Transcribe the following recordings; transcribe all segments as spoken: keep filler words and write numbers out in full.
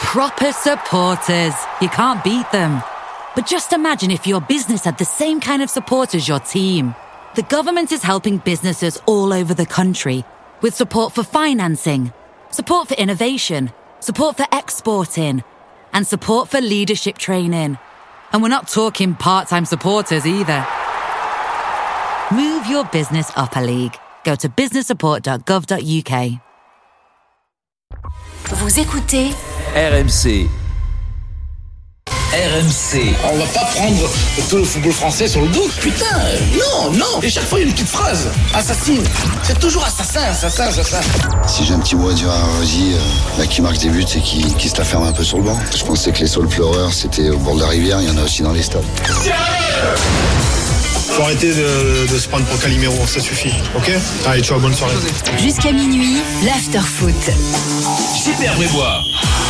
Proper supporters. You can't beat them. But just imagine if your business had the same kind of support as your team. The government is helping businesses all over the country with support for financing, support for innovation, support for exporting, and support for leadership training. And we're not talking part-time supporters either. Move your business up a league. Go to business support dot gov dot u k. Vous écoutez R M C. R M C. On va pas prendre tout le football français sur le dos. Putain, non, non. Et chaque fois, il y a une petite phrase. Assassine. C'est toujours assassin, assassin, assassin. Si j'ai un petit mot à dire à Rosie, euh, là, qui marque des buts et qui, qui se la ferme un peu sur le banc. Je pensais que les saules pleureurs, c'était au bord de la rivière. Il y en a aussi dans les stades. Faut arrêter de, de se prendre pour Calimero, ça suffit, ok ? Allez, ciao, bonne soirée. Jusqu'à minuit, l'after-foot. Super Brébois.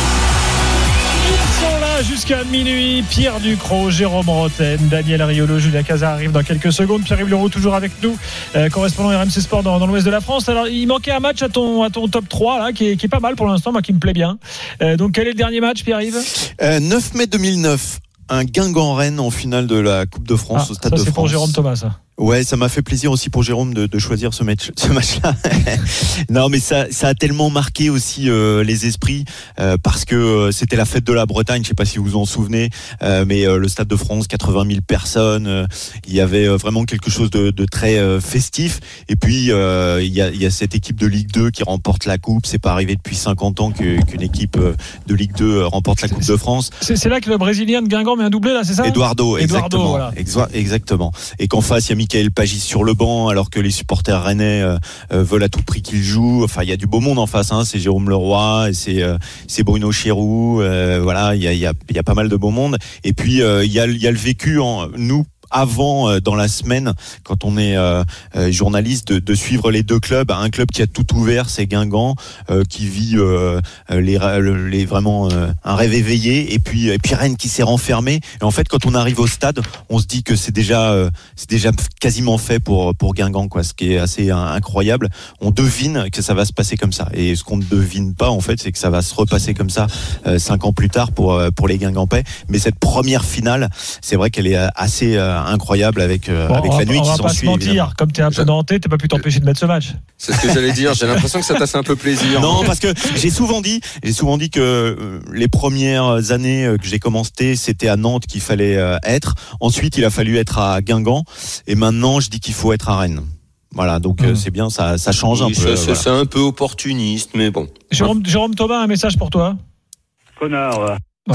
Ils sont là jusqu'à minuit. Pierre Ducrot, Jérôme Rotten, Daniel Riolo, Julien Cazard arrive dans quelques secondes. Pierre-Yves Leroux toujours avec nous, euh, correspondant R M C Sport dans, dans l'ouest de la France. Alors, il manquait un match à ton, à ton top trois, là, qui est, qui est pas mal pour l'instant, moi qui me plaît bien. Euh, donc, quel est le dernier match, Pierre-Yves ? euh, neuf mai deux mille neuf. Un Guingamp-Rennes en finale de la Coupe de France ah, au Stade ça, de France. C'est pour Jérôme Thomas, ça. Ouais, ça m'a fait plaisir aussi pour Jérôme de, de choisir ce match, ce match-là. Non, mais ça, ça a tellement marqué aussi euh, les esprits euh, parce que euh, c'était la fête de la Bretagne. Je sais pas si vous vous en souvenez, euh, mais euh, le Stade de France, quatre-vingt mille personnes. Euh, il y avait euh, vraiment quelque chose de, de très euh, festif. Et puis euh, il y a, il y a cette équipe de Ligue deux qui remporte la coupe. C'est pas arrivé depuis cinquante ans que, qu'une équipe de Ligue deux remporte la Coupe de France. C'est, c'est là que le Brésilien de Guingamp met un doublé, là, c'est ça ? Eduardo, exactement. Voilà. Exa- exactement. Et qu'en face, il y a Michael Pagis sur le banc, alors que les supporters rennais euh, euh, veulent à tout prix qu'il joue. Enfin, il y a du beau monde en face. Hein. C'est Jérôme Leroy, et c'est euh, c'est Bruno Chéroux. Euh, voilà, il y a il y a il y a pas mal de beau monde. Et puis euh, il y a il y a le vécu en nous. Avant, euh, dans la semaine, quand on est euh, euh, journaliste, de, de suivre les deux clubs. Un club qui a tout ouvert, c'est Guingamp, euh, qui vit euh, les, les vraiment euh, un rêve éveillé, et puis et puis Rennes qui s'est renfermé. Et en fait, quand on arrive au stade, on se dit que c'est déjà euh, c'est déjà quasiment fait pour pour Guingamp, quoi. Ce qui est assez incroyable. On devine que ça va se passer comme ça, et ce qu'on ne devine pas, en fait, c'est que ça va se repasser comme ça euh, cinq ans plus tard pour pour les Guingampais. Mais cette première finale, c'est vrai qu'elle est assez euh, incroyable avec, euh, bon, avec la nuit qui s'ensuit. On va pas se mentir, évidemment. Comme tu es un peu denté, tu n'as pas pu t'empêcher de mettre ce match. C'est ce que j'allais dire, j'ai l'impression que ça t'a fait un peu plaisir. Non, parce que j'ai souvent dit, j'ai souvent dit que euh, les premières années que j'ai commencé, c'était à Nantes qu'il fallait euh, être. Ensuite, il a fallu être à Guingamp. Et maintenant, je dis qu'il faut être à Rennes. Voilà, donc mmh. euh, c'est bien, ça, ça change oui, un peu. Ça, voilà. C'est un peu opportuniste, mais bon. Jérôme, Jérôme Thomas, un message pour toi. Connard. Ouais.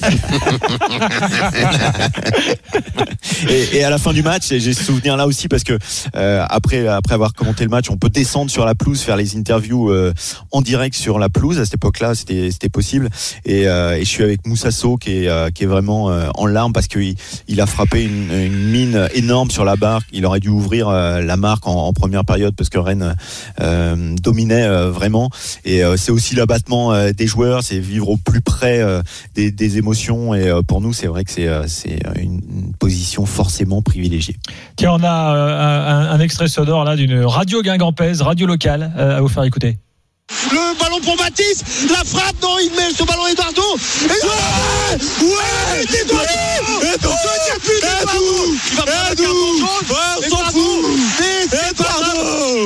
et, et à la fin du match, j'ai ce souvenir là aussi parce que euh, après après avoir commenté le match, on peut descendre sur la pelouse, faire les interviews euh, en direct sur la pelouse. À cette époque-là, c'était c'était possible. Et, euh, et je suis avec Moussa Sow qui est euh, qui est vraiment euh, en larmes parce qu'il il a frappé une, une mine énorme sur la barre. Il aurait dû ouvrir euh, la marque en, en première période parce que Rennes euh, dominait euh, vraiment. Et euh, c'est aussi l'abattement euh, des joueurs, c'est vivre au plus près euh, Des, des émotions, et euh, pour nous c'est vrai que c'est, euh, c'est une, une position forcément privilégiée. Tiens, on a euh, un, un extrait sonore là d'une radio guingampaise, radio locale euh, à vous faire écouter. Le ballon pour Baptiste, la frappe, non, il met ce ballon Eduardo. Ouais, ouais, Eduardo, Eduardo, il va prendre le carton jaune. On s'en fout. Eduardo.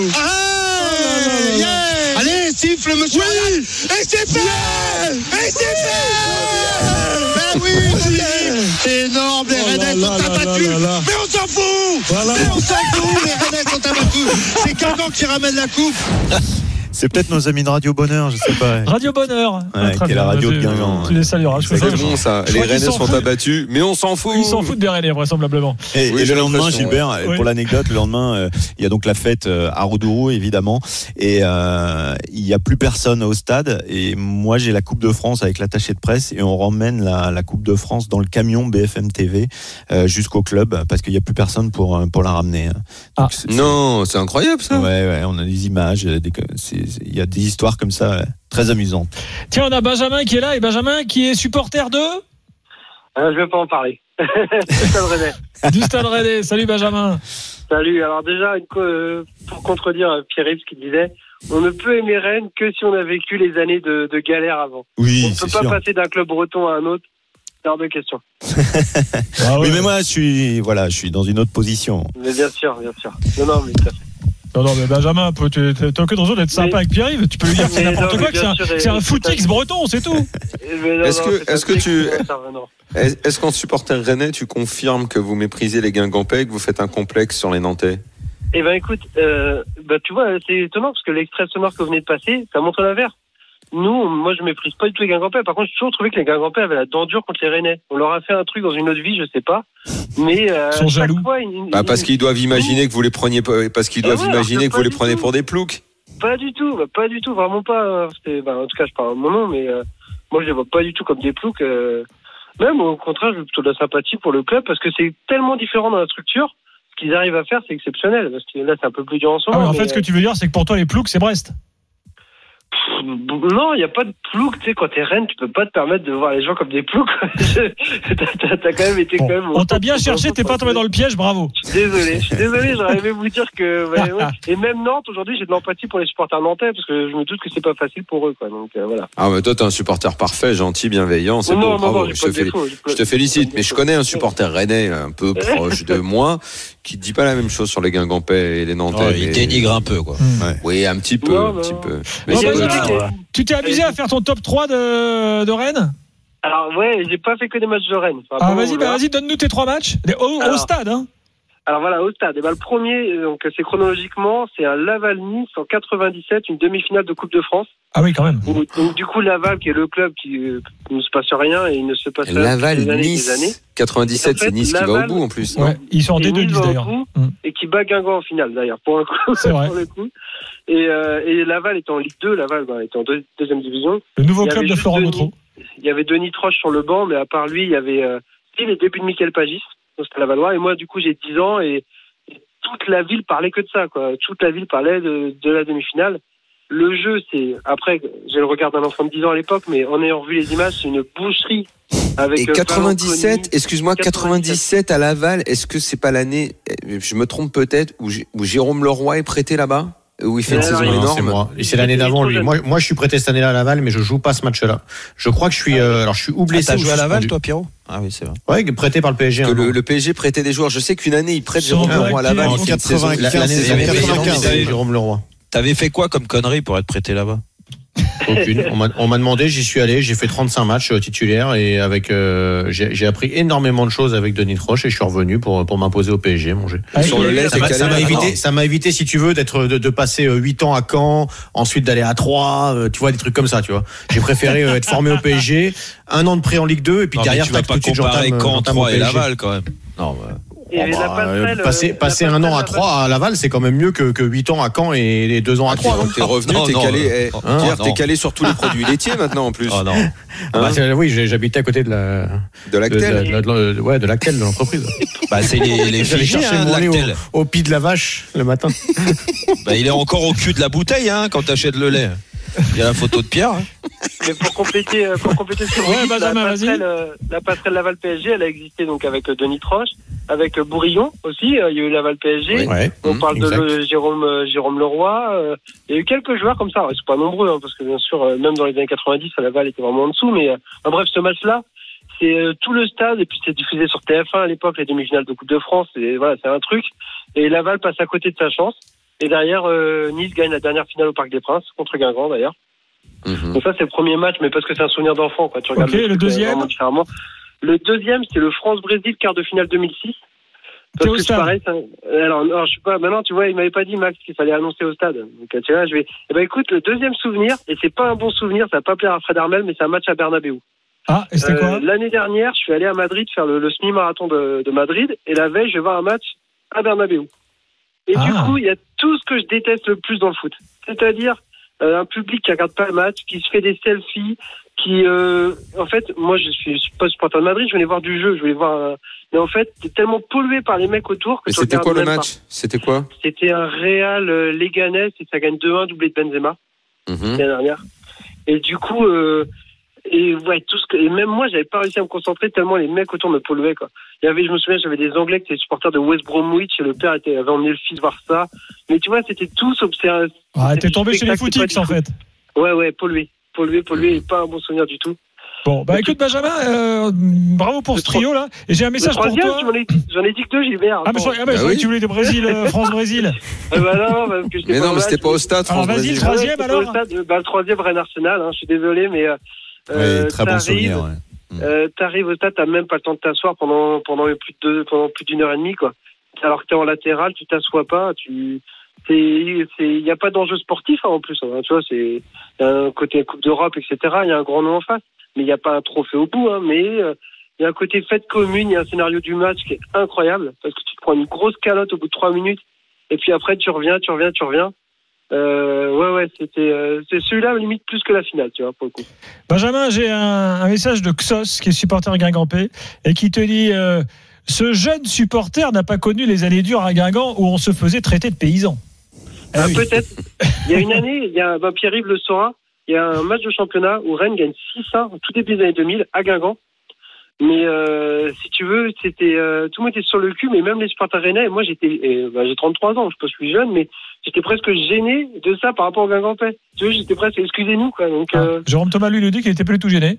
Allez, siffle, monsieur. Oui. Et c'est fait. Et c'est fait. Ben oui, c'est énorme, les Rennais sont abattus. Mais on s'en fout. Mais on s'en fout, les Rennais sont abattus. C'est Guingamp qui ramène la coupe. C'est peut-être nos amis de Radio Bonheur, je sais pas. Radio Bonheur, ouais, qui est la radio de Guingamp. Tu les salueras. C'est bon ça. Les Rennais sont abattus, mais on s'en fout. Ils s'en foutent des Rennais vraisemblablement. Et, oui, et le lendemain, Gilbert, oui. pour l'anecdote, le lendemain, euh, il y a donc la fête euh, à Roudourou, évidemment, et euh, il y a plus personne au stade. Et moi, j'ai la Coupe de France avec l'attaché de presse, et on ramène la, la Coupe de France dans le camion B F M T V euh, jusqu'au club parce qu'il y a plus personne pour pour la ramener. Donc, ah. c'est, non, c'est incroyable ça. Ouais, ouais, on a des images, il y a des histoires comme ça, très amusantes. Tiens, on a Benjamin qui est là, et Benjamin qui est supporter de euh, Je ne vais pas en parler. Du Stade Rennais. Du Stade Rennais. Salut Benjamin. Salut. Alors déjà, une co- pour contredire Pierre-Yves, ce qu'il disait, on ne peut aimer Rennes que si on a vécu les années de, de galère avant. Oui, on ne peut pas sûr. passer d'un club breton à un autre. C'est hors de question. Ah ouais. Oui, mais moi, je suis, voilà, je suis dans une autre position. Mais bien sûr, bien sûr. Non, non, mais tout à fait. Non, non, mais Benjamin, tu t'as aucune raison d'être sympa Mais- avec Pierre-Yves. Tu peux lui dire que c'est Mais n'importe non, quoi, mais que c'est bien un, sûr, c'est un et- footix breton, c'est tout. Mais non, Est-ce non, que- c'est est-ce pas que tu- strict, ça, non. Est- Est-ce qu'en supporter rennais, tu confirmes que vous méprisez les Guingampais et que vous faites un complexe sur les Nantais? Eh ben écoute, euh, bah tu vois, c'est étonnant parce que l'extrait sonore que vous venez de passer, ça montre l'inverse. Nous, moi je méprise pas du tout les Guingampais. Par contre, j'ai toujours trouvé que les Guingampais avaient la dent dure contre les Rennais. On leur a fait un truc dans une autre vie, je sais pas. Mais euh, Ils sont chaque jaloux. fois, ils- Bah, ils- parce qu'ils doivent imaginer que vous les preniez pas- parce qu'ils Ah doivent ouais, alors imaginer que que vous pas les du prenez tout. pour des ploucs. Pas du tout, bah, pas du tout, vraiment pas. C'était, bah, en tout cas, je parle à mon nom, mais euh, moi je les vois pas du tout comme des ploucs. Euh, même au contraire, j'ai plutôt de la sympathie pour le club parce que c'est tellement différent dans la structure. Ce qu'ils arrivent à faire, c'est exceptionnel. Parce que là, c'est un peu plus dur en ce Ah, moment. mais en mais, fait, ce que tu veux dire, c'est que pour toi, les ploucs, c'est Brest. euh, non, il n'y a pas de plouc. Tu sais, quand t'es Rennes, tu peux pas te permettre de voir les gens comme des ploucs. t'as, t'as, t'as quand même été Bon, quand même. on t'a bien cherché, t'es pas tombé dans le piège, bravo. Je suis désolé, je suis désolé, j'aurais aimé vous dire que. ouais, ouais. Et même Nantes, aujourd'hui, j'ai de l'empathie pour les supporters nantais parce que je me doute que c'est pas facile pour eux, quoi. Donc euh, voilà. Ah, mais toi, t'es un supporter parfait, gentil, bienveillant, c'est non, beau, non, bravo. non, j'ai je, pas te de féli- défaut, j'ai pas- je te félicite, pas de mais je défaut. connais un supporter rennais un peu proche de moi qui dit pas la même chose sur les Guingampais et les Nantais. Ouais, il mais- dénigre un peu, quoi. Ouais. Oui, un petit peu, Non, un non. petit peu. Bon, Mais c'est bah, pas tu grave. t'es- Tu t'es amusé à faire ton top trois de, de Rennes? Alors ouais, j'ai pas fait que des matchs de Rennes. Enfin, Ah, bon, vas-y, on bah, verra. vas-y, donne-nous tes trois matchs. Des- Au, au Alors. stade, hein. Alors voilà, au stade. Et ben le premier, donc c'est chronologiquement, c'est un Laval-Nice en quatre-vingt-dix-sept, une demi-finale de Coupe de France. Ah oui, quand même. Donc, donc, du coup, Laval, qui est le club qui euh, ne se passe rien et il ne se passe rien Laval, depuis des années, Nice, des années. quatre-vingt-dix-sept, En fait, c'est Nice qui va Laval- au bout en plus. Ouais, ils sont en Et D deux, Nice Nice, va au d'ailleurs. bout Mm. et qui bat Guingamp en finale d'ailleurs pour le coup. C'est vrai. pour le coup. Et, euh, et Laval était en Ligue deux, Laval bah, était en deux- deuxième division. Le nouveau Il y club avait de juste Florent Denis- Gautreau. Il y avait Denis Troche sur le banc, mais à part lui, il y avait euh, c'était les débuts de Michael Pagis, donc c'était Lavallois. Et moi, du coup, j'ai dix ans et, et toute la ville parlait que de ça, quoi. Toute la ville parlait de, de la demi-finale. Le jeu, c'est après, j'ai le regard d'un enfant de dix ans à l'époque, mais en ayant vu les images, c'est une boucherie. Avec Et euh, quatre-vingt-dix-sept, Ballon Connu. excuse-moi, quatre-vingt-dix-sept à Laval, est-ce que c'est pas l'année, je me trompe peut-être, où, J- où Jérôme Leroy est prêté là-bas? Où il fait une Ouais, saison ouais, Non, énorme? c'est moi. Et c'est l'année d'avant lui. Moi, moi, je suis prêté cette année-là à Laval, mais je joue pas ce match-là. Je crois que je suis, euh, alors je suis ou Ah, blessé t'as ou joué à Laval, suspendu. toi, Pierrot? Ah oui, c'est vrai. Ouais, prêté par le P S G. Que un le, an. le P S G prêtait des joueurs. Je sais qu'une année, il prête Sans Jérôme Leroy à Laval. blaguer, il en fait une saison- quatre-vingt-quinze, L'année c'est en mais- mais- quatre-vingt-quinze, mais- Jérôme Leroy. T'avais fait quoi comme connerie pour être prêté là-bas? Aucune. On m'a, on m'a demandé, j'y suis allé, j'ai fait trente-cinq matchs euh, titulaires et avec, euh, j'ai, j'ai appris énormément de choses avec Denis Troche et je suis revenu pour, pour m'imposer au P S G, mon G. Avec Sur le les- lait, Ça c'est m'a, calé ça m'a maintenant. évité, ça m'a évité, si tu veux, d'être, de, de passer euh, huit ans à Caen, ensuite d'aller à Troyes, euh, tu vois, des trucs comme ça, tu vois. J'ai préféré euh, être formé au P S G, un an de prêt en Ligue deux et puis Non, mais derrière, tu vas tac, pas tout de suite, comparer j'entame, Caen, j'entame au Troyes et P S G. Laval, quand même. Non, bah. Il y avait Oh, la bah, passerelle, euh, passer euh, passer la un an passerelle à Troyes, à Laval, c'est quand même mieux que, que huit ans à Caen et, et deux ans à Ah, Troyes. t'es- T'es revenu, Non, t'es non, calé, euh, eh, hein, Pierre, non. t'es calé sur tous les produits laitiers maintenant en plus. Oh non. Ah bah, c'est- oui, j'ai- j'habitais à côté de la, De de, Lactel. de- de- de- ouais, de Lactel, de l'entreprise. Bah, c'est les, les J'allais figés, chercher hein, de mon lait Lactel. au, au pied de la vache le matin. Bah, il est encore au cul de la bouteille, hein, quand t'achètes le lait. Il y a la photo de Pierre. hein. Mais pour compléter, euh, pour compléter ce que vous Ouais, dites, la Benjamin, vas-y. passerelle, euh, la passerelle Laval-P S G, elle a existé donc avec euh, Denis Troche, avec euh, Bourillon aussi, euh, il y a eu Laval-P S G. Ouais. On Mmh, parle exact. de le- Jérôme, euh, Jérôme Leroy. euh, il y a eu quelques joueurs comme ça. Ouais, c'est pas nombreux, hein, parce que bien sûr, euh, même dans les années quatre-vingt-dix, Laval était vraiment en dessous. Mais euh, en bref, ce match-là, c'est euh, tout le stade, et puis c'est diffusé sur T F un à l'époque, les demi-finales de Coupe de France. Et voilà, c'est un truc. Et Laval passe à côté de sa chance. Et derrière, euh, Nice gagne la dernière finale au Parc des Princes, contre Guingamp d'ailleurs. Mhm. Donc ça, c'est le premier match, mais parce que c'est un souvenir d'enfant, quoi. Tu regardes Ok, le truc, deuxième euh, vraiment différemment. Le deuxième, c'est le France-Brésil, quart de finale deux mille six. T'es Parce au que c'est stade. pareil, ça- alors, non, je sais pas, maintenant, tu vois, il m'avait pas dit, Max, qu'il fallait annoncer au stade. Donc, tu vois, je vais, eh ben, écoute, le deuxième souvenir, et c'est pas un bon souvenir, ça va pas plaire à Fred Armel, mais c'est un match à Bernabéu. Ah, et c'était quoi? Euh, l'année dernière, je suis allé à Madrid faire le, le semi-marathon de, de Madrid, et la veille, je vais voir un match à Bernabéu. Et Ah. du coup, il y a tout ce que je déteste le plus dans le foot. C'est-à-dire, euh, un public qui regarde pas le match, qui se fait des selfies, qui, euh, en fait, moi, je suis, je suis pas supporter de Madrid, je voulais voir du jeu, je voulais voir, euh, mais en fait, t'es tellement pollué par les mecs autour que Mais tu c'était regardes quoi le même match? C'était quoi? pas. C'était un Real euh, Leganés, et ça gagne deux un, doublé de Benzema, Mhm. l'année dernière. Et du coup, euh, et ouais, tout ce que, et même moi, j'avais pas réussi à me concentrer tellement les mecs autour me polluaient, quoi. Il y avait, je me souviens, j'avais des Anglais qui étaient supporters de West Bromwich et le père était, avait emmené le fils voir ça. Mais tu vois, c'était tout sauf c'est un. Ah, t'es tombé chez les footix, en fait. Ouais, ouais, pollué. Pollué, pollué, et pas un bon souvenir du tout. Bon, bah écoute Benjamin, euh, bravo pour ce trio là. Et j'ai un message pour toi. J'en ai, j'en ai dit que deux, Gilbert. Ah, mais je, ah, mais je croyais que tu voulais de Brésil, euh, France-Brésil. Ah bah non, parce que mais non, mais c'était pas au stade, France-Brésil. Vas-y, le troisième ouais, alors. Stade, bah, le troisième, Rennes-Arsenal, hein, je suis désolé, mais. Euh, oui, très bon souvenir. Ouais. Euh, t'arrives au stade, t'as même pas le temps de t'asseoir pendant, pendant plus de deux, pendant plus d'une heure et demie, quoi. Alors que t'es en latéral, tu t'assois pas, tu. Il n'y a pas d'enjeu sportif hein, en plus. Hein, tu vois, c'est y a un côté Coupe d'Europe, et cetera. Il y a un grand nom en face, mais il n'y a pas un trophée au bout. Hein, mais il euh, y a un côté fête commune, il y a un scénario du match qui est incroyable parce que tu te prends une grosse calotte au bout de trois minutes et puis après tu reviens, tu reviens, tu reviens. Euh, ouais, ouais, c'était euh, c'est celui-là limite plus que la finale, tu vois, pour le coup. Benjamin, j'ai un, un message de Xos qui est supporter guingampais et qui te dit euh, ce jeune supporter n'a pas connu les années dures à Guingamp où on se faisait traiter de paysan. Ah, oui. Peut-être. Il y a une année, il y a, bah, Pierre-Yves le saura, il y a un match de championnat où Rennes gagne six un au tout début des années deux mille à Guingamp. Mais euh, si tu veux, c'était euh, tout le monde était sur le cul, mais même les supporters rennais. Moi, j'étais, et, bah, j'ai trente-trois ans, je pense que je suis jeune, mais j'étais presque gêné de ça par rapport au Guingampais. Tu vois, j'étais presque, excusez-nous, quoi. Donc, ah, euh... Jérôme Thomas lui le dit qu'il était plus du tout gêné.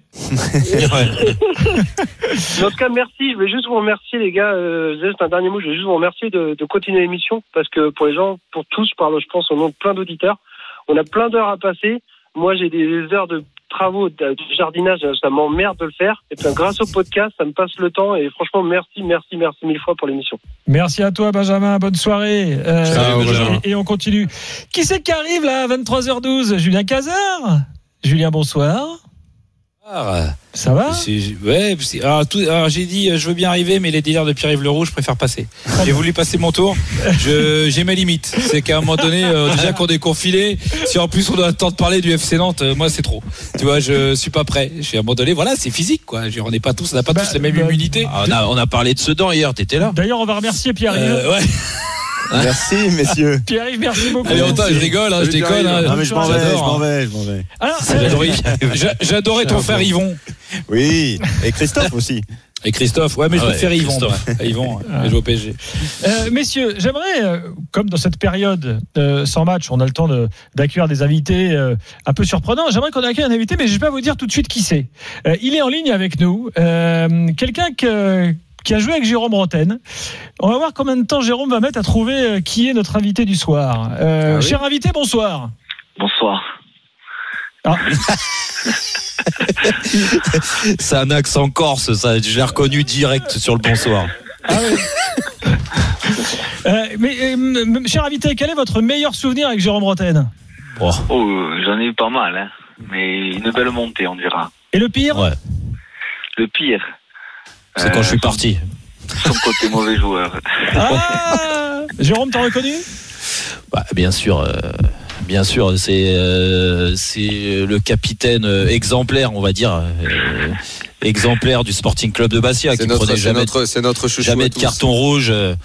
En tout cas, merci. Je vais juste vous remercier, les gars. Euh, juste un dernier mot. Je vais juste vous remercier de, de continuer l'émission parce que pour les gens, pour tous, je parle, je pense, au nom de plein d'auditeurs. On a plein d'heures à passer. Moi, j'ai des heures de travaux de jardinage, ça m'emmerde de le faire. Et puis, grâce au podcast, ça me passe le temps. Et franchement, merci, merci, merci mille fois pour l'émission. Merci à toi, Benjamin. Bonne soirée. Euh, Ciao, Benjamin. Et, et on continue. Qui c'est qui arrive là à vingt-trois heures douze? Julien Cazard. Julien, bonsoir. Ah, ça va? c'est, ouais, c'est, alors, tout, alors j'ai dit je veux bien arriver, mais les délires de Pierre-Yves Leroux, je préfère passer. J'ai voulu passer mon tour. Je, j'ai mes limites. C'est qu'à un moment donné, euh, déjà qu'on est confiné, si en plus on a le temps de parler du F C Nantes, euh, moi c'est trop. Tu vois, je suis pas prêt. Je suis à un moment donné, voilà, c'est physique quoi. Je, on n'est pas tous, on n'a pas bah, tous la même bah, immunité. Ah, on a, on a parlé de Sedan hier. T'étais là. D'ailleurs, on va remercier Pierre-Yves. Euh, ouais. Merci messieurs. Pierre-Yves, merci beaucoup. Allez, autant, je rigole, hein, je déconne. Hein. Non mais je m'en vais, je m'en vais, je m'en vais. Alors, j'adorais, j'adorais ton frère Yvon. Oui, et Christophe aussi. Et Christophe, ouais, mais je ah préfère ouais, Yvon. Yvon, il joue au P S G. Euh, messieurs, j'aimerais, euh, comme dans cette période euh, sans match, on a le temps de, d'accueillir des invités euh, un peu surprenants. J'aimerais qu'on accueille un invité, mais je ne vais pas vous dire tout de suite qui c'est. Euh, il est en ligne avec nous. Euh, quelqu'un que. qui a joué avec Jérôme Rotten. On va voir combien de temps Jérôme va mettre à trouver qui est notre invité du soir. Euh, ah oui. Cher invité, bonsoir. Bonsoir. Ah. C'est un accent corse, ça. Je l'ai reconnu direct sur le bonsoir. Ah oui. euh, mais, euh, cher invité, quel est votre meilleur souvenir avec Jérôme Rotten? Oh, oh j'en ai eu pas mal, hein. Mais une belle montée, on dira. Et le pire? Ouais. Le pire c'est euh, quand je suis parti. Son côté mauvais joueur. Ah Jérôme, t'as reconnu? Bah, bien sûr, euh, bien sûr, c'est euh, c'est le capitaine exemplaire, on va dire, euh, exemplaire du Sporting Club de Bastia, c'est qui notre, prenait jamais, c'est notre, c'est notre chouchou jamais de carton rouge. Euh,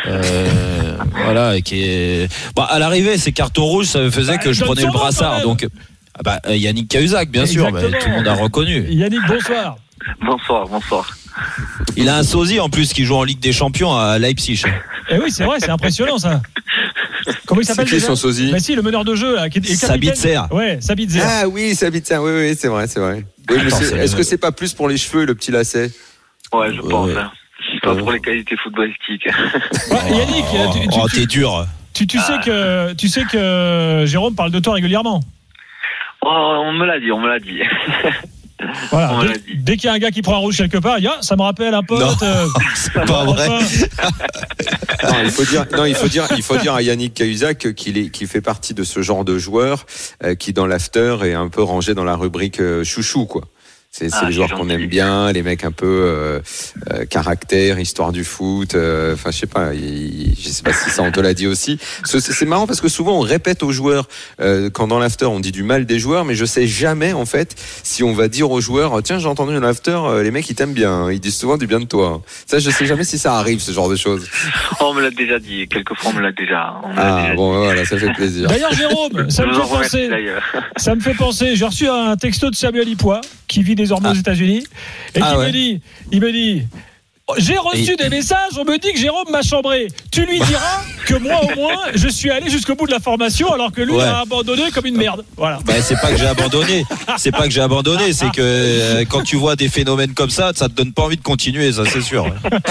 voilà, qui est. Bah, à l'arrivée, ces cartons rouges, ça faisait bah, que je prenais le brassard, donc. Ah bah, Yannick Cahuzac, bien Exactement. sûr, bah, tout le monde a reconnu. Yannick, bonsoir. Bonsoir, bonsoir. Il a un sosie en plus qui joue en Ligue des Champions à Leipzig. Eh oui, c'est vrai, c'est impressionnant ça. Comment il s'appelle c'est qui son sosie? Bah si, le meneur de jeu là, qui est Sabitzer. Ouais, Sabitzer. Ah oui, Sabitzer. Oui, oui, c'est vrai, c'est vrai. Oui, mais c'est, est-ce que c'est pas plus pour les cheveux et le petit lacet? Ouais, je pense. Hein. Pas pour les qualités footballistiques. Ouais, Yannick, oh, tu, tu, oh, tu, t'es dur. Tu, tu ah. sais que tu sais que Jérôme parle de toi régulièrement. Oh, on me l'a dit, on me l'a dit. Voilà. Dès, dès qu'il y a un gars qui prend un rouge quelque part, il ça me rappelle un pote. Non, euh, c'est pas vrai. non, il faut dire, non, il faut dire, il faut dire à Yannick Cahuzac qu'il est, qu'il fait partie de ce genre de joueur euh, qui dans l'after est un peu rangé dans la rubrique euh, chouchou, quoi. C'est, c'est ah, les joueurs qu'on aime bien, les mecs un peu euh, euh, caractère, histoire du foot. Enfin, euh, je sais pas, il, je sais pas si ça on te l'a dit aussi. C'est, c'est marrant parce que souvent on répète aux joueurs euh, quand dans l'after on dit du mal des joueurs, mais je sais jamais en fait si on va dire aux joueurs tiens j'ai entendu dans l'after euh, les mecs ils t'aiment bien, ils disent souvent du bien de toi. Ça je sais jamais si ça arrive ce genre de choses. Oh, on me l'a déjà dit, quelquefois on me l'a déjà. On me l'a ah déjà bon dit. Voilà, ça fait plaisir. D'ailleurs Jérôme, ça me fait penser. Ça me fait penser. J'ai reçu un texto de Samuel Ipois qui vit des désormais ah. aux États-Unis, et ah, qui ouais. me dit, il me dit. J'ai reçu et... des messages, on me dit que Jérôme m'a chambré. Tu lui diras que moi au moins je suis allé jusqu'au bout de la formation alors que lui ouais. a abandonné comme une merde. Voilà. Bah, c'est pas que j'ai abandonné, c'est pas que j'ai abandonné, c'est que euh, quand tu vois des phénomènes comme ça, ça te donne pas envie de continuer, ça c'est sûr.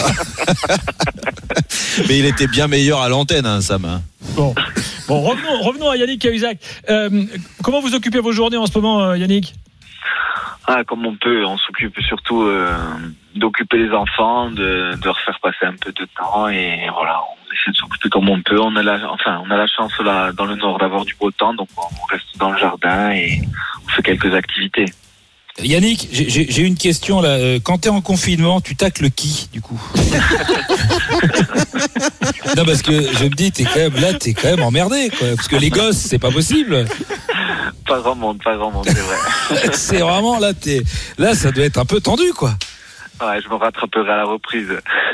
Mais il était bien meilleur à l'antenne, hein, Sam. Bon, bon revenons, revenons à Yannick Cahuzac. Euh, comment vous occupez vos journées en ce moment, Yannick ? Ah, comme on peut, on s'occupe surtout euh, d'occuper les enfants, de, de leur faire passer un peu de temps et voilà, on essaie de s'occuper comme on peut. On a la, enfin, on a la chance là dans le nord d'avoir du beau temps, donc on reste dans le jardin et on fait quelques activités. Yannick, j'ai, j'ai une question là. Quand t'es en confinement, tu tacles qui du coup ? Non, parce que je me dis, t'es quand même là, t'es quand même emmerdé, quoi. Parce que les gosses, c'est pas possible. Pas grand monde, pas grand monde, c'est vrai. C'est vraiment là, t'es là, ça doit être un peu tendu, quoi. Ouais, je me rattraperai à la reprise.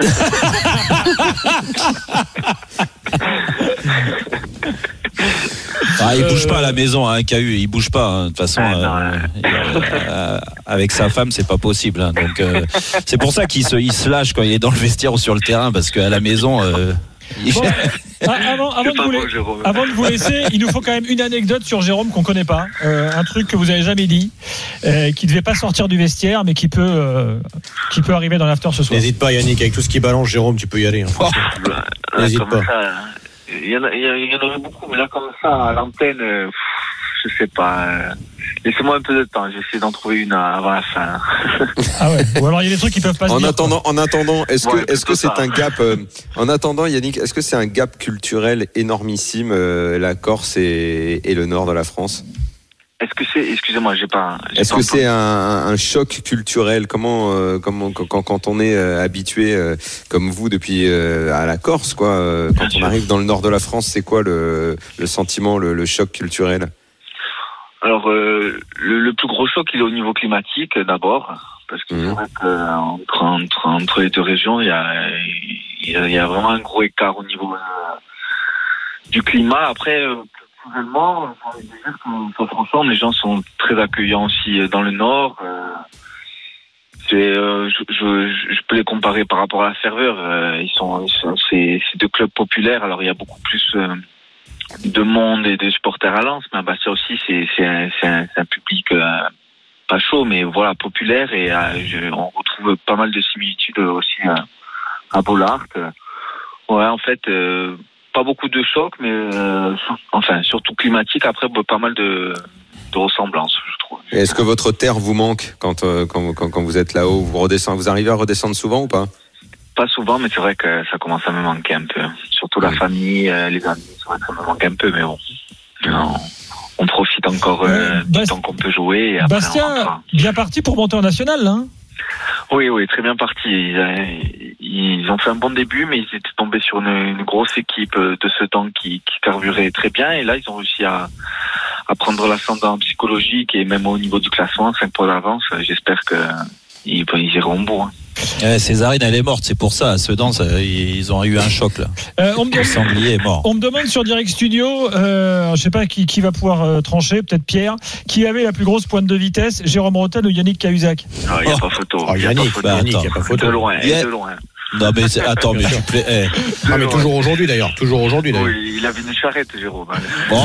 Ah, il bouge pas à la maison, hein, K U, il bouge pas. Hein. De toute façon, ah, euh, euh, euh, avec sa femme, c'est pas possible. Hein. Donc, euh, c'est pour ça qu'il se, il se lâche quand il est dans le vestiaire ou sur le terrain, parce qu'à la maison. Euh, il... bon, avant, avant, de vous la... avant de vous laisser, il nous faut quand même une anecdote sur Jérôme qu'on connaît pas, euh, un truc que vous avez jamais dit, euh, qui devait pas sortir du vestiaire, mais qui peut, euh, qui peut arriver dans l'after ce soir. N'hésite pas, Yannick, avec tout ce qui balance, Jérôme, tu peux y aller. Hein, oh. N'hésite pas. Ça, il y en a, il y en aurait beaucoup, mais là comme ça à l'antenne, euh, je sais pas. Euh, laissez-moi un peu de temps. J'essaie d'en trouver une avant la fin. Ah ouais. Ou alors il y a des trucs qui peuvent pas se en dire. Attendant, en attendant, est-ce ouais, que est-ce que c'est ça. un gap euh, en attendant, Yannick, est-ce que c'est un gap culturel énormissime euh, la Corse et, et le nord de la France? Est-ce que c'est, excusez-moi, j'ai pas. J'ai Est-ce pas que entendu. c'est un, un choc culturel? Comment, euh, comment quand, quand on est euh, habitué euh, comme vous depuis euh, à la Corse, quoi, euh, quand on arrive dans le nord de la France, c'est quoi le, le sentiment, le, le choc culturel? Alors, euh, le, le plus gros choc, il est au niveau climatique d'abord, parce que mmh. c'est vrai qu'entre entre, entre les deux régions, il y a, il y a, il y a vraiment un gros écart au niveau euh, du climat. Après. Euh, Vraiment, franchement, les gens sont très accueillants aussi dans le Nord. C'est, euh, je, je, je peux les comparer par rapport à la ferveur. Ils sont, ils sont c'est, c'est deux clubs populaires. Alors il y a beaucoup plus euh, de monde et de supporters à Lens, mais à Bastia aussi, c'est, c'est, un, c'est, un, c'est un public euh, pas chaud, mais voilà populaire. Et euh, je, on retrouve pas mal de similitudes aussi euh, à Bollard. Ouais, en fait. Euh, Pas beaucoup de chocs, mais euh, enfin surtout climatique. Après, pas mal de, de ressemblances, je trouve. Et est-ce que votre terre vous manque quand euh, quand, quand quand vous êtes là-haut? Vous redescendez, vous arrivez à redescendre souvent ou pas? Pas souvent, mais c'est vrai que ça commence à me manquer un peu. Surtout la famille, euh, les amis, c'est vrai que ça me manque un peu, mais bon. Non. On profite encore euh, du Bast... temps qu'on peut jouer. Et après Bastia, bien parti pour monter en national, là. Hein. Oui, oui, très bien parti. Ils, ils ont fait un bon début, mais ils étaient tombés sur une, une grosse équipe de ce temps qui, qui carburait très bien. Et là, ils ont réussi à, à prendre l'ascendant psychologique et même au niveau du classement, cinq points d'avance. J'espère qu'ils ils iront au bout. Hein. Ouais, Césarine, elle est morte, c'est pour ça. À Sedan, ça, ils ont eu un choc là. Euh, on me le sanglier est mort. On me demande sur Direct Studio, euh, je sais pas qui, qui va pouvoir euh, trancher, peut-être Pierre, qui avait la plus grosse pointe de vitesse, Jérôme Rotten ou Yannick Cahuzac? Ah, il n'y a oh. pas photo. Oh, il Yannick, n'y a, bah, a pas photo. De loin, yeah. de loin. Non mais c'est... attends, mais tu plais. Eh. Ah, mais toujours aujourd'hui d'ailleurs, toujours aujourd'hui d'ailleurs. Oui, il avait une charrette, Jérôme. Bon.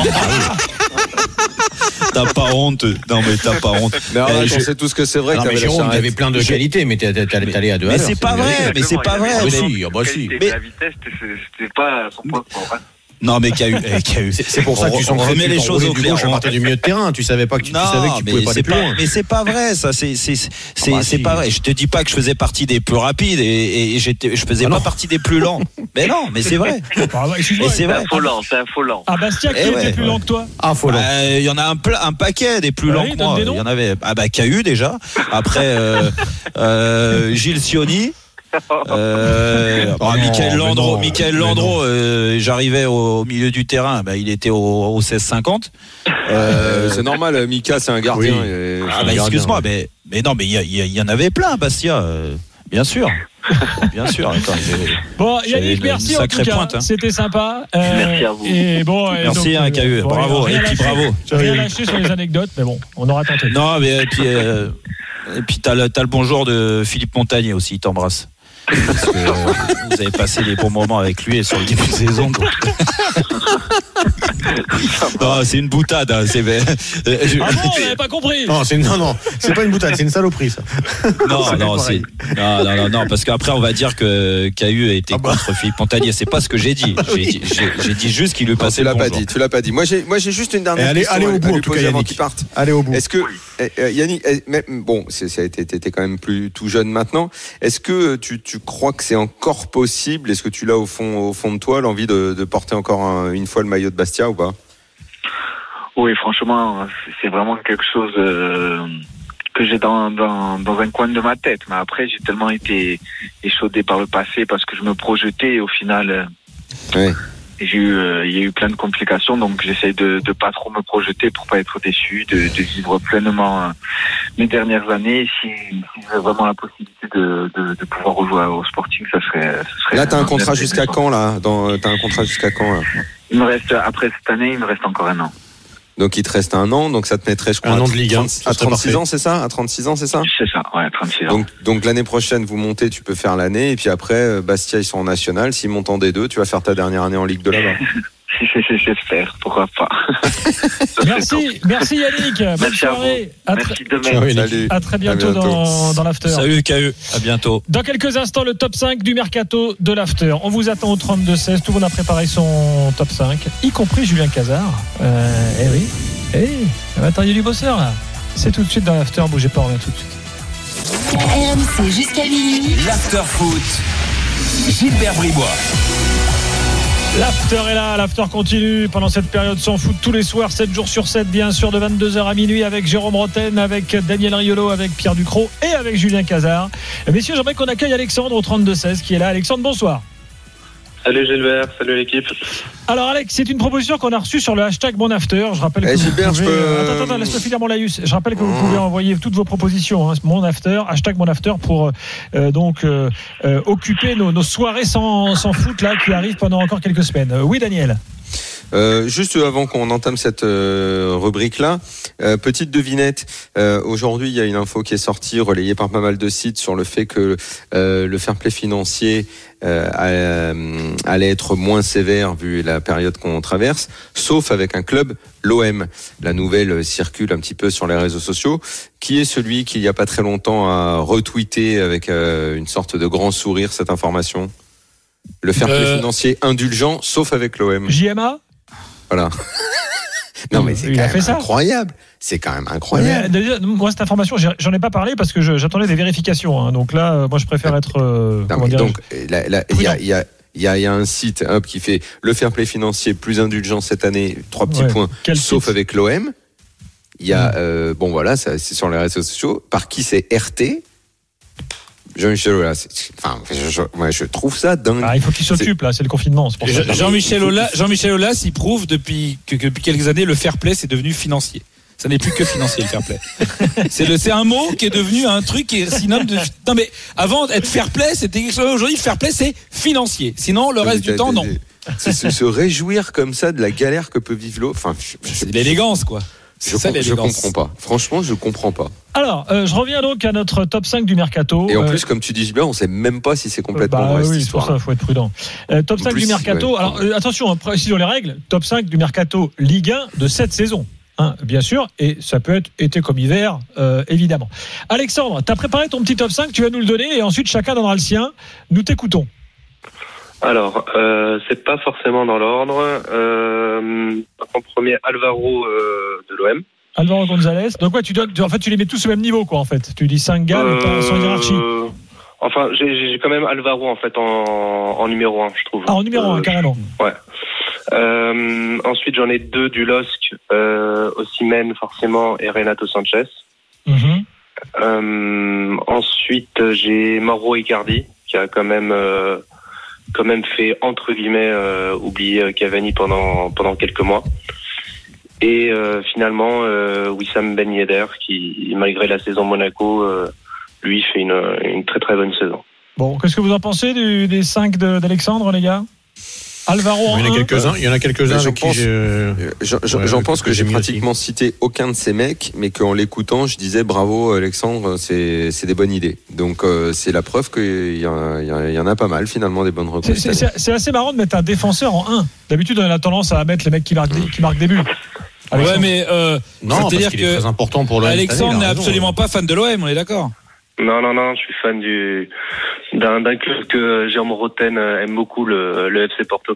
T'as pas honte. Non mais t'as pas honte. Mais alors, eh, je... on sait tous que c'est vrai. Non, que mais Jérôme, t'avais plein de je... qualités, mais t'es, t'es, t'es allé à deux. Mais c'est pas vrai, mais c'est pas vrai. Ah bah si, ah bah si. Mais la vitesse, c'était pas son point fort. Non mais K U, eh, c'est, c'est pour ça que tu on remet les choses au clair. À partir du milieu de terrain, tu savais pas que tu, non, tu savais que tu pouvais pas aller plus pas, loin. Mais c'est pas vrai, ça. C'est c'est c'est, ah bah c'est si. pas vrai. Je te dis pas que je faisais partie des plus rapides et, et j'étais, je faisais ah pas partie des plus lents. Mais non, mais c'est vrai. Ah ouais, et c'est vrai. C'est un faux lent, c'est un faux lent. Ah Bastia, qui eh était ouais, plus ouais. lent que toi? Ah faux lent. Il y en a un, pla- un paquet des plus bah lents oui, que moi. Il y en avait. Ah bah K U déjà. Après euh, euh, Gilles Sioni. Euh, oh, non, Michael Landreau, non, Michael Landreau euh, j'arrivais au, au milieu du terrain, bah, il était au, au seize cinquante. Euh, c'est normal, Mika, c'est un gardien. Oui. Et... Ah bah excuse-moi, mais, mais non, mais il y, y, y en avait plein, Bastia, euh, bien sûr. Bien sûr. Attends, bon, Yannick, merci en tout cas. Pointe, hein. C'était sympa. Euh, merci à vous. Et bon, et merci, donc, hein, K U. Bon, bravo. Et puis lâché, bravo. J'ai rien lâché sur les anecdotes, mais bon, on aura tenté. Non, mais puis. Euh, Et puis t'as le, t'as le bonjour de Philippe Montagnier aussi, il t'embrasse. Parce que euh, vous avez passé les bons moments avec lui et sur le début de saison. Donc... non, c'est une boutade. Hein, c'est... Je... Ah bon, on n'avait pas compris. Non, c'est une... non, non, c'est pas une boutade, c'est une saloperie ça. Non, c'est non, c'est... non, non, non, non, parce qu'après on va dire que K U a été ah bah. contre Philippe Montagnier. C'est pas ce que j'ai dit. J'ai dit, j'ai, j'ai dit juste qu'il lui passait non, tu le l'as bonjour. pas dit. Tu l'as pas dit. Moi, j'ai, moi, j'ai juste une dernière allez, question allez au bout, à lui poser avant qu'il parte. Allez au bout. Est-ce que euh, Yannick, euh, bon, c'est, ça a été, t'étais quand même plus tout jeune maintenant. Est-ce que tu, tu crois que c'est encore possible? Est-ce que tu l'as au fond, au fond de toi l'envie de, de porter encore un, une fois le maillot de Bastia ou pas? Oui, franchement, c'est vraiment quelque chose euh, que j'ai dans, dans, dans un coin de ma tête. Mais après, j'ai tellement été échaudé par le passé parce que je me projetais et au final, euh, oui. j'ai eu, euh, il y a eu plein de complications. Donc, j'essaie de, de pas trop me projeter pour pas être déçu, de, de vivre pleinement euh, mes dernières années. Si, si j'ai vraiment la possibilité de, de, de pouvoir rejouer au Sporting, ça serait, ça serait. Là, t'as un contrat jusqu'à quand là dans, T'as un contrat jusqu'à quand là? Il me reste, après cette année, il me reste encore un an. Donc il te reste un an, donc ça te mettrait, je crois, un an de Ligue un, à trente-six ans, c'est ça? À trente-six ans, c'est ça? C'est ça, ouais, trente-six ans. Donc, donc l'année prochaine, vous montez, tu peux faire l'année, et puis après, Bastia, ils sont en national. S'ils montent en D deux, tu vas faire ta dernière année en Ligue deux là-bas. J'espère, pourquoi pas. Merci, merci Yannick. Bonne merci soirée. À, à, merci tr- demain. Salut. à très bientôt, à bientôt. Dans, dans l'after. Salut K U, à bientôt. Dans quelques instants, le top cinq du mercato de l'after. On vous attend au trente-deux seize. Tout le monde a préparé son top cinq, y compris Julien Cazard. Euh, eh oui. Eh, attends, il y a du bosseur là. C'est tout de suite dans l'after. Bougez pas, on revient tout de suite. R M C jusqu'à minuit. L'after foot. Gilbert Bribois. L'after est là, l'after continue pendant cette période sans foot tous les soirs, sept jours sur sept, bien sûr, de vingt-deux heures à minuit avec Jérôme Rotten, avec Daniel Riolo, avec Pierre Ducrot et avec Julien Cazard. Messieurs, j'aimerais qu'on accueille Alexandre au trente-deux seize qui est là. Alexandre, bonsoir. Salut Gilbert, salut l'équipe. Alors Alex, c'est une proposition qu'on a reçue sur le hashtag Mon After. Je rappelle que hey, vous Gilbert, pouvez... je peux... Attends, attends, laisse-moi finir mon laïus. Je rappelle que vous pouvez envoyer toutes vos propositions, hein, Mon After, hashtag Mon After, pour euh, donc euh, euh, occuper nos, nos soirées sans, sans foot là qui arrivent pendant encore quelques semaines. Euh, oui, Daniel. Euh, juste avant qu'on entame cette euh, rubrique-là, euh, petite devinette. Euh, aujourd'hui, il y a une info qui est sortie, relayée par pas mal de sites, sur le fait que euh, le fair play financier euh, euh, allait être moins sévère vu la période qu'on traverse, sauf avec un club, l'O M. La nouvelle circule un petit peu sur les réseaux sociaux. Qui est celui qui, il n'y a pas très longtemps, a retweeté avec euh, une sorte de grand sourire cette information? Le fair play euh... financier indulgent, sauf avec l'O M. J M A. Voilà. Non mais c'est il quand a même fait incroyable. C'est quand même incroyable. Mais, moi cette information, j'en ai pas parlé parce que je, j'attendais des vérifications. Hein. Donc là, moi je préfère être. Euh, non, mais donc il y a, il y a, il y a, il y a un site hop, qui fait le fair play financier plus indulgent cette année. Trois petits ouais. points. Quel sauf site? Avec l'O M. Il y a mmh. euh, bon voilà, ça, c'est sur les réseaux sociaux. Par qui c'est R T? Jean-Michel Aulas, enfin, je, je, moi, je trouve ça dingue. Ah, il faut qu'il s'occupe, c'est... là, c'est le confinement. C'est pour ça. Jean-Michel Aulas, Jean-Michel Aulas, il prouve depuis, que, que, depuis quelques années, le fair play, c'est devenu financier. Ça n'est plus que financier, le fair play. C'est, le, c'est un mot qui est devenu un truc qui est synonyme de. Non, mais avant, être fair play, c'était quelque chose. Aujourd'hui, fair play, c'est financier. Sinon, le reste du temps, non. C'est se, se réjouir comme ça de la galère que peut vivre l'eau. Enfin, je, je, c'est de l'élégance, quoi. Je, ça, je comprends pas. Franchement, je comprends pas. Alors, euh, je reviens donc à notre top cinq du mercato. Et en euh, plus, comme tu dis bien, on sait même pas si c'est complètement bah, vrai oui, cette histoire. C'est pour ça, faut être prudent. Euh, top en cinq plus, du mercato. Ouais. Alors, euh, attention, précisons les règles. Top cinq du mercato Ligue un de cette saison. Hein, bien sûr, et ça peut être été comme hiver, euh, évidemment. Alexandre, tu as préparé ton petit top cinq, tu vas nous le donner, et ensuite chacun donnera le sien. Nous t'écoutons. Alors, euh, c'est pas forcément dans l'ordre. Euh, en premier, Alvaro euh, de l'O M. Alvaro González. Donc ouais, tu donnes, en fait, tu les mets tous au même niveau, quoi, en fait. Tu dis cinq gars, euh, mais pas sans hiérarchie. Enfin, j'ai, j'ai quand même Alvaro en fait en, en numéro un, je trouve. Ah, en numéro un, euh, carrément. Ouais. Euh, ensuite, j'en ai deux du L O S C, euh, Osimhen forcément et Renato Sanchez. Mm-hmm. Euh, ensuite, j'ai Mauro Icardi qui a quand même euh, quand même fait entre guillemets euh, oublier Cavani pendant pendant quelques mois. Et euh, finalement, euh, Wissam Ben Yedder qui, malgré la saison Monaco, euh, lui fait une une très très bonne saison. Bon, qu'est-ce que vous en pensez du, des cinq de, d'Alexandre, les gars? Alvaro en Il y en a un. quelques-uns. Il y en a quelques-uns J'en avec pense, qui je... j'en, j'en Ouais, pense que, que j'ai j'ai mis pratiquement aussi. cité aucun de ces mecs, mais qu'en l'écoutant, je disais bravo Alexandre, c'est, c'est des bonnes idées. Donc euh, c'est la preuve qu'il y, a, il y, a, il y en a pas mal finalement des bonnes recrues. C'est, c'est, c'est assez marrant de mettre un défenseur en un. D'habitude, on a tendance à mettre les mecs qui marquent des, qui marquent des buts. Alexandre. Ouais, mais euh, Non, parce c'est-à-dire qu'il est que très important pour l'O M. Alexandre n'est absolument pas fan de l'O M, on est d'accord. Non, non, non, je suis fan du d'un, d'un club que Jérôme Roten aime beaucoup, le, le F C Porto.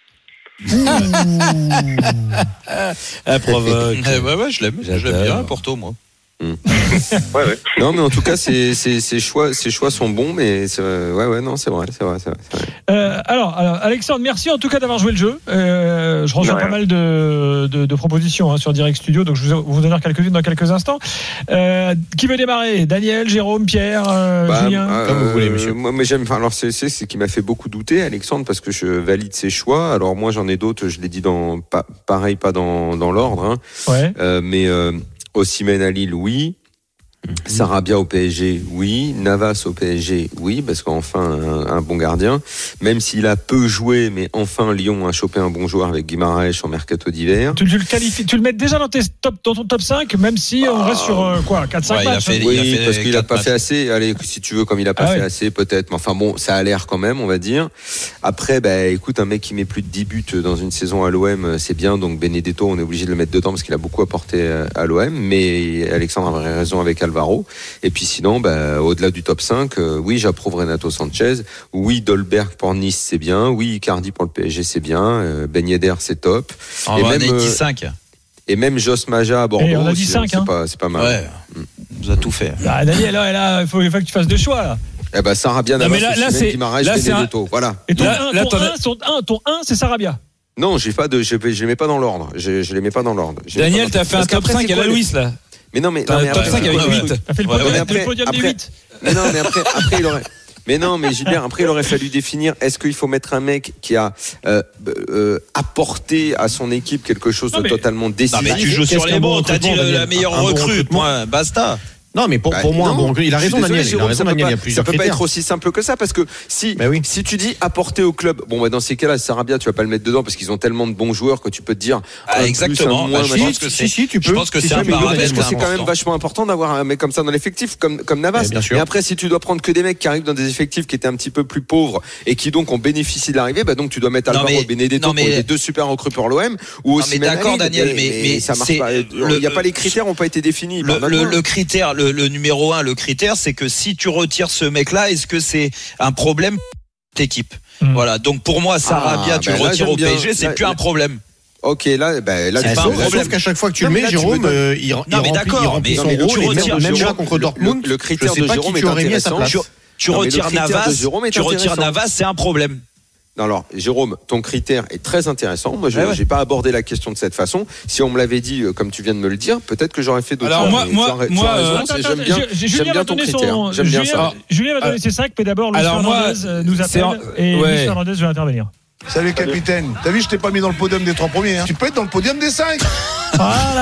Elle provoque. Eh ouais, ouais, je l'aime, je l'aime bien, Porto, moi. Mmh. ouais, ouais. Non, mais en tout cas, ces, ces, ces choix, ces choix sont bons, mais c'est, ouais, ouais, non, c'est vrai, c'est vrai, c'est vrai. C'est vrai. Euh, alors, alors, Alexandre, merci en tout cas d'avoir joué le jeu. Euh, je reçois Ouais. pas mal de, de, de propositions hein, sur Direct Studio, donc je vais vous en dire quelques-unes dans quelques instants. Euh, qui veut démarrer? Daniel, Jérôme, Pierre, euh, Bah, Julien euh, Comme vous voulez, monsieur. Moi, mais j'aime. Enfin, alors, c'est, c'est ce qui m'a fait beaucoup douter, Alexandre, parce que je valide ses choix. Alors, moi, j'en ai d'autres. Je l'ai dit dans, pas, pareil, pas dans, dans l'ordre, hein. Ouais. Euh, mais euh, Osimhen à Lille, oui. Sarabia au P S G, oui. Navas au P S G, oui, parce qu'enfin un, un bon gardien. Même s'il a peu joué, mais enfin Lyon a chopé un bon joueur avec Guimaraes en mercato d'hiver. Tu, tu le qualifies, tu le mets déjà dans, tes top, dans ton top cinq, même si on reste sur euh, quoi, quatre cinq Ouais, il a matchs. fait- Oui, il a fait parce qu'il a quatre pas matchs. fait assez. Allez, si tu veux, comme il a pas Ah fait ouais. assez, peut-être. Mais enfin bon, ça a l'air quand même, on va dire. Après, bah, écoute, un mec qui met plus de dix buts dans une saison à l'O M, c'est bien. Donc Benedetto, on est obligé de le mettre dedans parce qu'il a beaucoup apporté à l'O M. Mais Alexandre avait raison avec Alvaro. Et puis sinon, bah, au-delà du top cinq, euh, oui, j'approuve Renato Sanchez. Oui, Dolberg pour Nice, c'est bien. Oui, Icardi pour le P S G, c'est bien. Euh, Ben Yedder, c'est top. On Et va même, en euh, dix cinq. Et même Jos Maja à Bordeaux, Et on a dit c'est, cinq, c'est hein. pas, c'est pas mal. Ouais, vous a tout fait. Ah, Daniel, là, là, il faut, il faut que tu fasses des choix. Là. Eh ben, Sarabia, Non, mais Navas, là- là, Osimhen, c'est- Guimaraes, là, c'est un- Benedetto. Voilà. Et ton Là- un, là, ton t'en as- un, ton un, ton un, c'est Sarabia. Non, j'ai pas de, je, je les mets pas dans l'ordre. Je, je les mets pas dans l'ordre. Je les mets Daniel, pas dans- t'as fait un Parce top qu'après, cinq c'est à la quoi, les- Louis, là. Mais non, mais, T'as non, un mais top après- cinq avec après- huit. T'as fait le Ouais, podium, mais le après- podium des après- huit. Mais non, mais après, après, il aurait. Mais non, mais Gilbert, après, il aurait fallu définir. Est-ce qu'il faut mettre un mec qui a euh, euh, apporté à son équipe quelque chose Non, de mais- totalement décisif? Non, mais tu joues Qu'est-ce sur qu'un les bon mots, t'as dit recrutement, la, la Daniel meilleure Un bon recrue, recrutement. point, basta. Non, mais pour, Bah, pour moi, non. un bon, il a Je suis raison, désolé, Daniel. Il a Jérôme, raison, ça peut Daniel. pas- Il y a plusieurs Ça peut pas critères. être aussi simple que ça parce que si, Bah oui. si tu dis apporter au club, bon, bah, dans ces cas-là, Sarabia, tu vas pas le mettre dedans parce qu'ils ont tellement de bons joueurs que tu peux te dire. Ah, un plus, exactement. un Bah, moins, je machin. pense que Si, c'est, si, tu je peux. pense que Si, c'est si, un mais Parce paramètre que c'est quand même important. vachement important d'avoir un mec comme ça dans l'effectif, comme, comme Navas. Eh bien sûr. Et après, si tu dois prendre que des mecs qui arrivent dans des effectifs qui étaient un petit peu plus pauvres et qui donc ont bénéficié de l'arrivée, bah donc tu dois mettre Non, Alvaro mais- et Benedetto non, pour mais- les deux super recrues pour l'O M ou Non, aussi mais d'accord, Daniel, mais- mais ça marche c'est- pas. le- Il y a pas les critères n'ont pas été définis. Le, le, pardonne-moi. le critère, le, le numéro un, le critère, c'est que si tu retires ce mec-là, est-ce que c'est un problème pour l'équipe? Mm. Voilà. Donc pour moi, Sarabia, Ah, tu ben le là, retires j'aime au P S G, bien. c'est Là, plus là- un problème. Ok, là, ben là, C'est tu- pas un Sauf, problème. sauf qu'à chaque fois que tu Non, le mais mets, là, tu Jérôme, me donnes- euh, il, il Non, mais remplit, d'accord, il remplit mais- son mais le- rôle. tu Et même, retires- même là Jérôme, contre le- Dortmund, le critère je sais de pas Jérôme qui est tu aurais mis à sa intéressant. place. Tu, tu Non, mais le retires critère de Navas, Jérôme est tu retires intéressant. Navas, c'est un problème. Non, alors, Jérôme, ton critère est très intéressant. Moi, je Ouais, ouais. n'ai pas abordé la question de cette façon. Si on me l'avait dit, euh, comme tu viens de me le dire, peut-être que j'aurais fait d'autres Alors, choses. moi- Mais moi- tu as, tu as moi, raison, euh, c'est- Attends, j'aime bien, attends, Julien j'aime va bien ton donner critère. son- J'aime bien Julien- ça. Julien va donner Euh, ses cinq, mais d'abord, Luis alors, moi, Fernandez euh, nous c'est appelle en- et ouais. Luis Fernandez veut intervenir. Salut capitaine. T'as vu, je t'ai pas mis dans le podium des trois premiers. Hein. Tu peux être dans le podium des cinq. Voilà.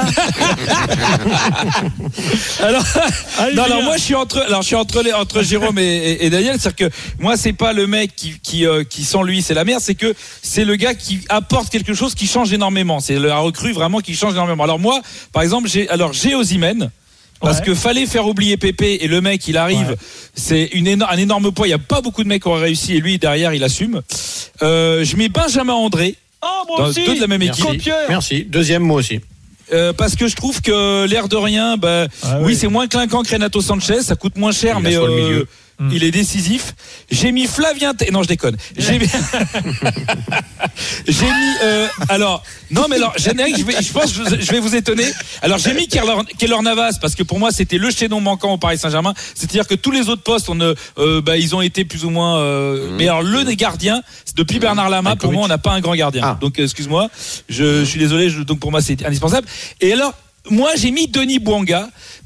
Alors, Allez, non, Julien. alors moi je suis entre, alors je suis entre les, entre Jérôme et, et, et Daniel, c'est-à-dire que moi c'est pas le mec qui qui, euh, qui sans lui c'est la merde, c'est que c'est le gars qui apporte quelque chose qui change énormément. C'est la recrue vraiment qui change énormément. Alors moi, par exemple, j'ai alors j'ai Osimhen. Parce Ouais. que fallait faire oublier Pépé et le mec il arrive, Ouais. c'est une éno- un énorme poids. Il y a pas beaucoup de mecs qui auraient réussi et lui derrière il assume. Euh, je mets Benjamin André. Oh, moi Dans aussi. deux de la même équipe. Copieur. Merci. Deuxième mot aussi. Euh, parce que je trouve que l'air de rien, bah, Ah oui, oui. c'est moins clinquant que Renato Sanchez, ça coûte moins cher, Il mais assoit le euh, milieu. Mm. il est décisif. J'ai mis Flavien, T- non je déconne. J'ai mis, j'ai mis, euh, alors, non mais alors, générique, je, vais, je pense, que je, je vais vous étonner. Alors j'ai mis Keylor, Keylor Navas parce que pour moi c'était le chaînon manquant au Paris Saint-Germain. C'est-à-dire que tous les autres postes, on, euh, bah, ils ont été plus ou moins. Euh, Mmh. Mais alors le des gardiens, c'est depuis Bernard Lama, pour moi on n'a pas un grand gardien. Ah. Donc euh, excuse-moi, je, je suis désolé. Je, donc pour moi c'est indispensable. Et alors. Moi, j'ai mis Denis Bouanga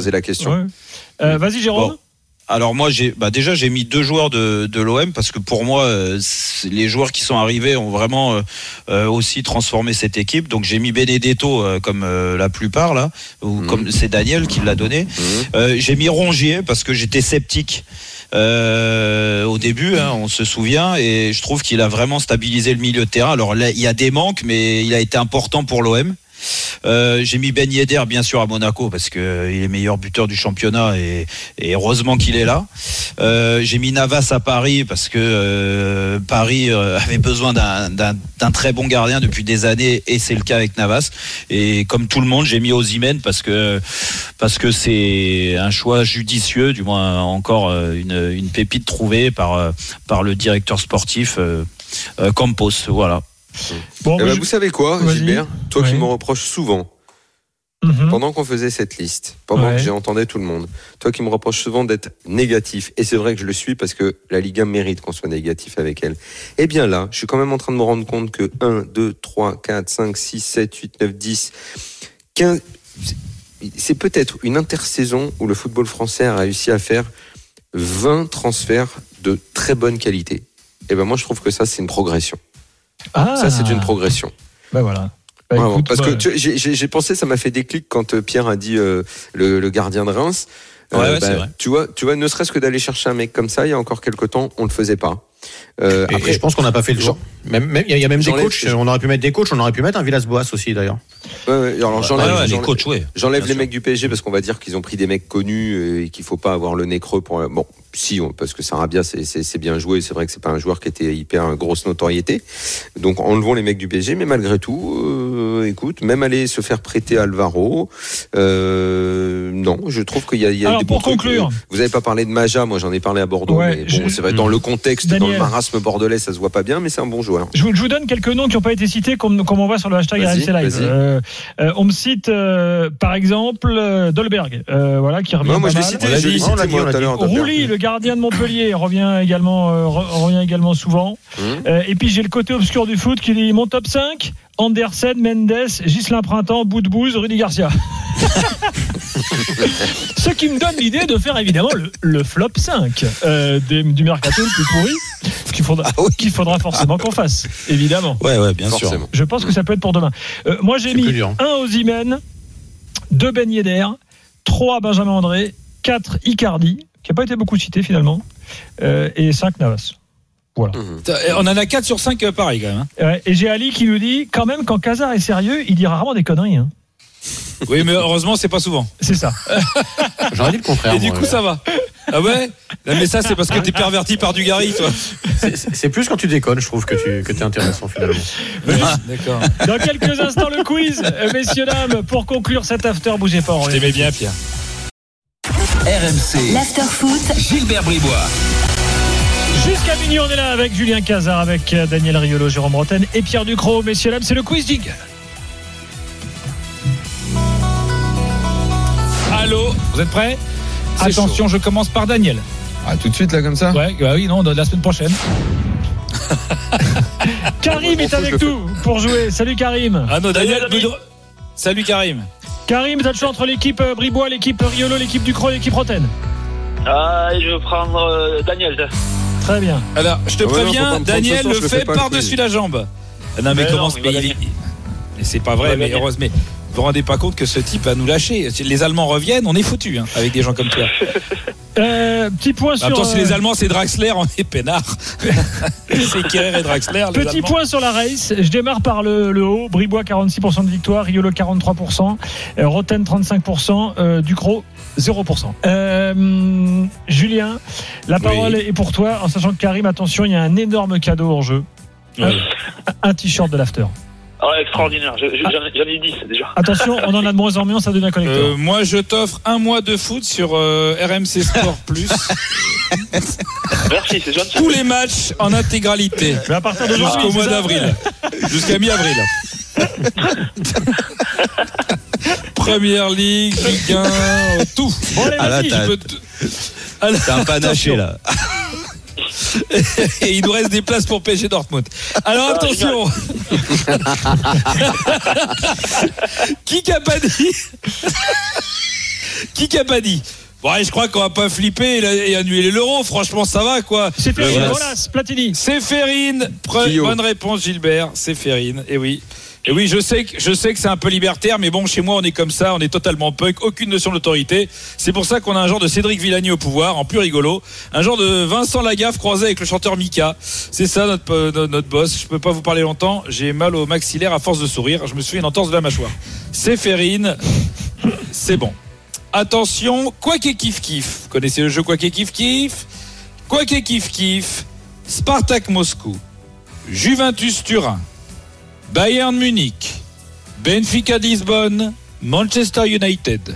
poser la question. Ouais. Euh, vas-y, Jérôme. Bon. Alors moi j'ai bah déjà j'ai mis deux joueurs de, de l'O M parce que pour moi euh, les joueurs qui sont arrivés ont vraiment euh, euh, aussi transformé cette équipe. Donc j'ai mis Benedetto euh, comme euh, la plupart là ou mmh. comme c'est Daniel qui l'a donné. Mmh. Euh, j'ai mis Rongier parce que j'étais sceptique. Euh, au début, hein, on se souvient, et je trouve qu'il a vraiment stabilisé le milieu de terrain. Alors là, il y a des manques, mais il a été important pour l'O M. Euh, j'ai mis Ben Yedder bien sûr à Monaco parce que euh, il est meilleur buteur du championnat et, et heureusement qu'il est là. Euh, j'ai mis Navas à Paris parce que euh, Paris euh, avait besoin d'un, d'un, d'un très bon gardien depuis des années et c'est le cas avec Navas. Et comme tout le monde, j'ai mis Osimhen parce que parce que c'est un choix judicieux, du moins encore une, une pépite trouvée par par le directeur sportif euh, euh, Campos. Voilà. Bon, eh ben, je... Vous savez quoi, Vas-y. Gilbert, toi oui. qui me reproches souvent, mm-hmm. pendant qu'on faisait cette liste, pendant ouais. que j'entendais tout le monde, toi qui me reproches souvent d'être négatif, et c'est vrai que je le suis parce que la Ligue un mérite qu'on soit négatif avec elle, eh bien là, je suis quand même en train de me rendre compte que un, deux, trois, quatre, cinq, six, sept, huit, neuf, dix, quinze, c'est peut-être une intersaison où le football français a réussi à faire vingt transferts de très bonne qualité. Et ben moi je trouve que ça c'est une progression. Ah. Ça, c'est une progression. Ben voilà. Bah, ouais, écoute, parce bah, que tu, j'ai, j'ai pensé, ça m'a fait déclic quand Pierre a dit euh, le, le gardien de Reims. Ouais, euh, ouais, bah, c'est vrai. Tu vois, tu vois, ne serait-ce que d'aller chercher un mec comme ça, il y a encore quelques temps, on le faisait pas. Euh, et, après, et je pense qu'on n'a pas fait le genre. Même, même, il y a même des coachs. On aurait pu mettre des coachs. On aurait pu mettre un Villas-Boas aussi d'ailleurs. Ouais, ouais, alors j'enlève, ouais, ouais, j'enlève, les coachs, ouais. J'enlève les mecs du P S G parce qu'on va dire qu'ils ont pris des mecs connus et qu'il faut pas avoir le nez creux pour. Bon, si, on, parce que Sarabia c'est, c'est, c'est bien joué. C'est vrai que c'est pas un joueur qui était hyper grosse notoriété. Donc enlevons les mecs du P S G, mais malgré tout, euh, écoute, même aller se faire prêter Alvaro, euh, non, je trouve qu'il y a, il y a alors, des pour bons conclure, trucs. Vous avez pas parlé de Maja, moi j'en ai parlé à Bordeaux. Ouais, mais bon, je, c'est vrai, dans le contexte, Daniel, dans le marasme bordelais, ça se voit pas bien, mais c'est un bon joueur. Je vous, je vous donne quelques noms qui n'ont pas été cités, comme, comme on voit sur le hashtag R M C Live. Euh, euh, on me cite, euh, par exemple, euh, Dolberg, euh, voilà, qui revient. Non, moi pas je l'ai mal. cité, je l'ai cité moi tout à l'heure. Rouli, le gardien de Montpellier, revient également, euh, revient également souvent. Mmh. Euh, et puis j'ai le côté obscur du foot qui dit mon top cinq, Andersen, Mendes, Ghislain Printemps, Boudbouz, Rudy Garcia. Ce qui me donne l'idée de faire évidemment le, le flop cinq euh, des, du mercato le plus pourri qu'il faudra, ah oui. qu'il faudra forcément qu'on fasse, évidemment. Ouais, ouais, bien forcément. sûr. Je pense que ça peut être pour demain. Euh, moi j'ai C'est mis un Osimhen, deux Ben Yedder, trois Benjamin André, quatre Icardi, qui n'a pas été beaucoup cité finalement, euh, et cinq Navas. Voilà. Mmh. On en a quatre sur cinq euh, pareil quand même. Hein. Ouais, et j'ai Ali qui nous dit quand même quand Cazard est sérieux, il dit rarement des conneries. Hein. Oui, mais heureusement, c'est pas souvent. C'est ça. J'aurais dit le contraire. Et du coup, ouais. ça va. Ah ouais. Mais ça, c'est parce que t'es perverti par Dugarry, toi. C'est, c'est plus quand tu déconnes, je trouve que tu que t'es intéressant finalement. Oui, d'accord. Dans quelques instants, le quiz, messieurs dames, pour conclure cet after, bougez pas. Je t'aimais bien, Pierre. R M C. L'after foot. Gilbert Bribois. Jusqu'à minuit, on est là avec Julien Cazard, avec Daniel Riolo, Jérôme Rotten et Pierre Ducrot. Messieurs dames, c'est le quiz jingle. Allô, vous êtes prêts ? C'est Attention, chaud. Je commence par Daniel. Ah, tout de suite là comme ça ? Ouais, bah oui, non, de la semaine prochaine. Karim est avec nous pour jouer. Salut Karim. Ah non, Daniel. Salut, Salut Karim. Karim, t'as le choix entre l'équipe Bribois, l'équipe Riolo, l'équipe Ducrot et l'équipe Rotten. Ah, je vais prendre euh, Daniel. Très bien. Alors, je te ah ouais, préviens, non, Daniel le fait par-dessus la jambe. Ah non, mais, mais comment non, mais il... Mais c'est pas vrai, mais heureusement. Vous vous rendez pas compte que ce type va nous lâcher. Si les Allemands reviennent, on est foutus hein, avec des gens comme toi. Euh, petit point sur. Attends, si les Allemands c'est Draxler, on est peinard. C'est Kerrer et Draxler. Petit point sur la race. Je démarre par le, le haut. Bribois quarante-six pour cent de victoire, Riolo quarante-trois pour cent, euh, Rotten trente-cinq pour cent, euh, Ducrot zéro pour cent. Euh, Julien, la parole oui. est pour toi. En sachant que Karim, attention, il y a un énorme cadeau en jeu. Oui. Un, un t-shirt de l'after. Oh, extraordinaire, je, je, j'en, ai, j'en ai dix déjà. Attention, on en a de moins en moins, ça devient collector. Euh, moi, je t'offre un mois de foot sur euh, R M C Sport Plus. Merci, c'est gentil. Tous les matchs en intégralité. Mais à partir de jusqu'au mois d'avril. Jusqu'à mi-avril. Première Ligue, Ligue un, tout. Bon, allez, ah, là, vas-y. T'as, peux te... ah, là, t'as un panaché là. Et il nous reste des places pour P S G Dortmund. Alors attention. Qui qu'a pas dit Qui qu'a pas dit Bon, allez, je crois qu'on va pas flipper et annuler l'euro. Franchement, ça va, quoi. C'est Ferrine, voilà, Platini. C'est Ferrine. Pre- bonne réponse, Gilbert. C'est Ferrine. Et oui. Et oui, je sais que je sais que c'est un peu libertaire, mais bon, chez moi, on est comme ça, on est totalement punk, aucune notion d'autorité. C'est pour ça qu'on a un genre de Cédric Villani au pouvoir, en plus rigolo, un genre de Vincent Lagaffe croisé avec le chanteur Mika. C'est ça notre notre, notre boss. Je peux pas vous parler longtemps. J'ai mal au maxillaire à force de sourire. Je me suis fait une entorse de la mâchoire. C'est Ferrine. C'est bon. Attention, quoi qu'est kiff kiff. Vous connaissez le jeu quoi qu'est kiff kiff? Quoi qu'est kiff kiff. Spartak Moscou, Juventus Turin, Bayern Munich, Benfica de Lisbonne, Manchester United.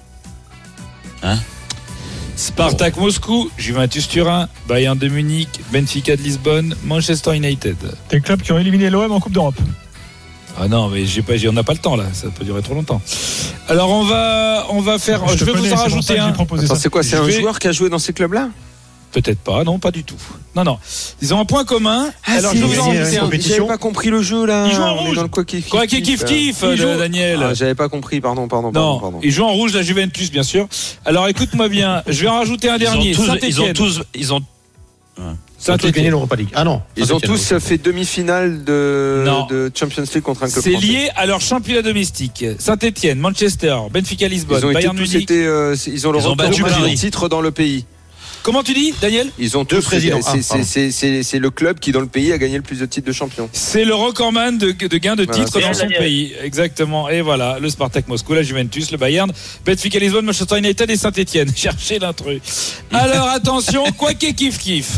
Hein? Spartak Moscou, Juventus Turin, Bayern de Munich, Benfica de Lisbonne, Manchester United. Des clubs qui ont éliminé l'O M en Coupe d'Europe. Ah non, mais j'ai pas, on n'a pas le temps là, ça peut durer trop longtemps. Alors on va, on va faire. Je, je vais connais, vous en rajouter un. Attends, c'est quoi? C'est un vais... joueur qui a joué dans ces clubs-là? Peut-être pas, non, pas du tout. Non, non. Ils ont un point commun. Ah, alors, si, je vous en rajouter un. J'avais pas compris le jeu là. Ils jouent en rouge. Dans le quoi kiff quoi kiff kiff, kiff joue... Daniel. Ah, j'avais pas compris, pardon, pardon, non, pardon. Ils jouent en rouge, la Juventus, bien sûr. Alors écoute-moi bien, je vais en rajouter un dernier. Ils ont tous, ils ont. Ils ont tous gagné l'Europa League. Ah non. Ils ont tous fait demi-finale de, de Champions League contre un club C'est français. lié à leur championnat domestique. Saint-Etienne, Manchester, Benfica Lisbonne, ils ont Bayern Munich. Été, euh, ils ont le record de titre dans le pays. Comment tu dis, Daniel? Ils ont deux présidents. C'est le club qui, dans le pays, a gagné le plus de titres de champion. C'est le recordman de, de gains de titres voilà, dans son Daniel. Pays. Exactement. Et voilà, le Spartak Moscou, la Juventus, le Bayern, Benfica Lisbonne, Manchester United et Saint-Etienne. Cherchez l'intrus. Alors attention, quoi qu'est kiff kiff.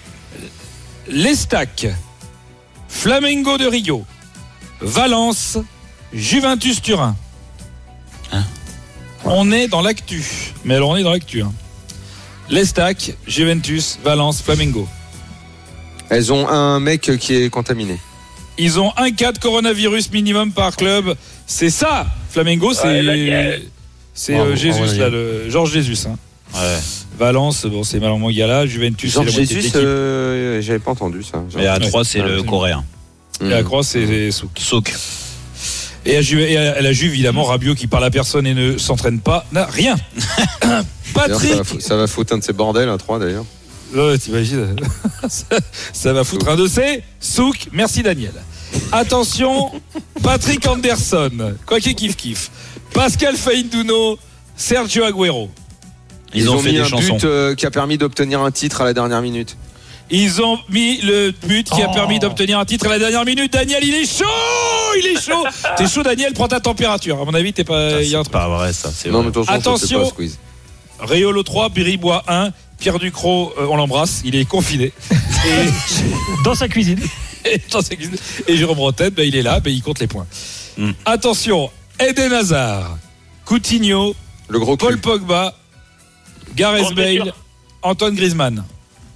L'Estac, Flamengo de Rio, Valence, Juventus Turin. Hein? On est dans l'actu. Mais alors on est dans l'actu. Hein. L'Estac, Juventus, Valence, Flamengo. Elles ont un mec qui est contaminé. Ils ont un cas de coronavirus minimum par club. C'est ça, Flamengo, c'est ouais, c'est euh, Jésus là, le Georges Jésus. Hein. Ouais. Valence, bon, c'est Malang Mangala. Juventus, Georges Jésus, euh, j'avais pas entendu ça. Et à trois, c'est le coréen. Et à trois, c'est Souk. Souk. Et à Juve, et à la Juve, évidemment, Rabiot qui parle à personne et ne s'entraîne pas, n'a rien. Patrick. Ça va, ça va foutre un de ces bordels à trois d'ailleurs. Ouais, t'imagines. ça, ça va foutre un de ces. Souk, merci Daniel. Attention, Patrick Anderson, quoi qu'il kiff kiff. Pascal Feindouno, Sergio Agüero. Ils, Ils ont, ont fait mis des un chansons. but euh, qui a permis d'obtenir un titre à la dernière minute. Ils ont mis le but qui oh. a permis d'obtenir un titre à la dernière minute. Daniel, il est chaud, il est chaud. T'es chaud, Daniel, prends ta température. À mon avis, t'es pas. Ça, c'est pas vrai, ça. C'est non, vrai. Mais attention. Réolo trois, Biribois un, Pierre Ducrot, euh, on l'embrasse, il est confiné. Et dans sa cuisine. Et, dans sa cuisine. Et Jérôme Rotten, ben, il est là, ben, il compte les points. Mm. Attention, Eden Hazard, Coutinho, le gros Paul cul. Pogba, Gareth Bale, Antoine Griezmann.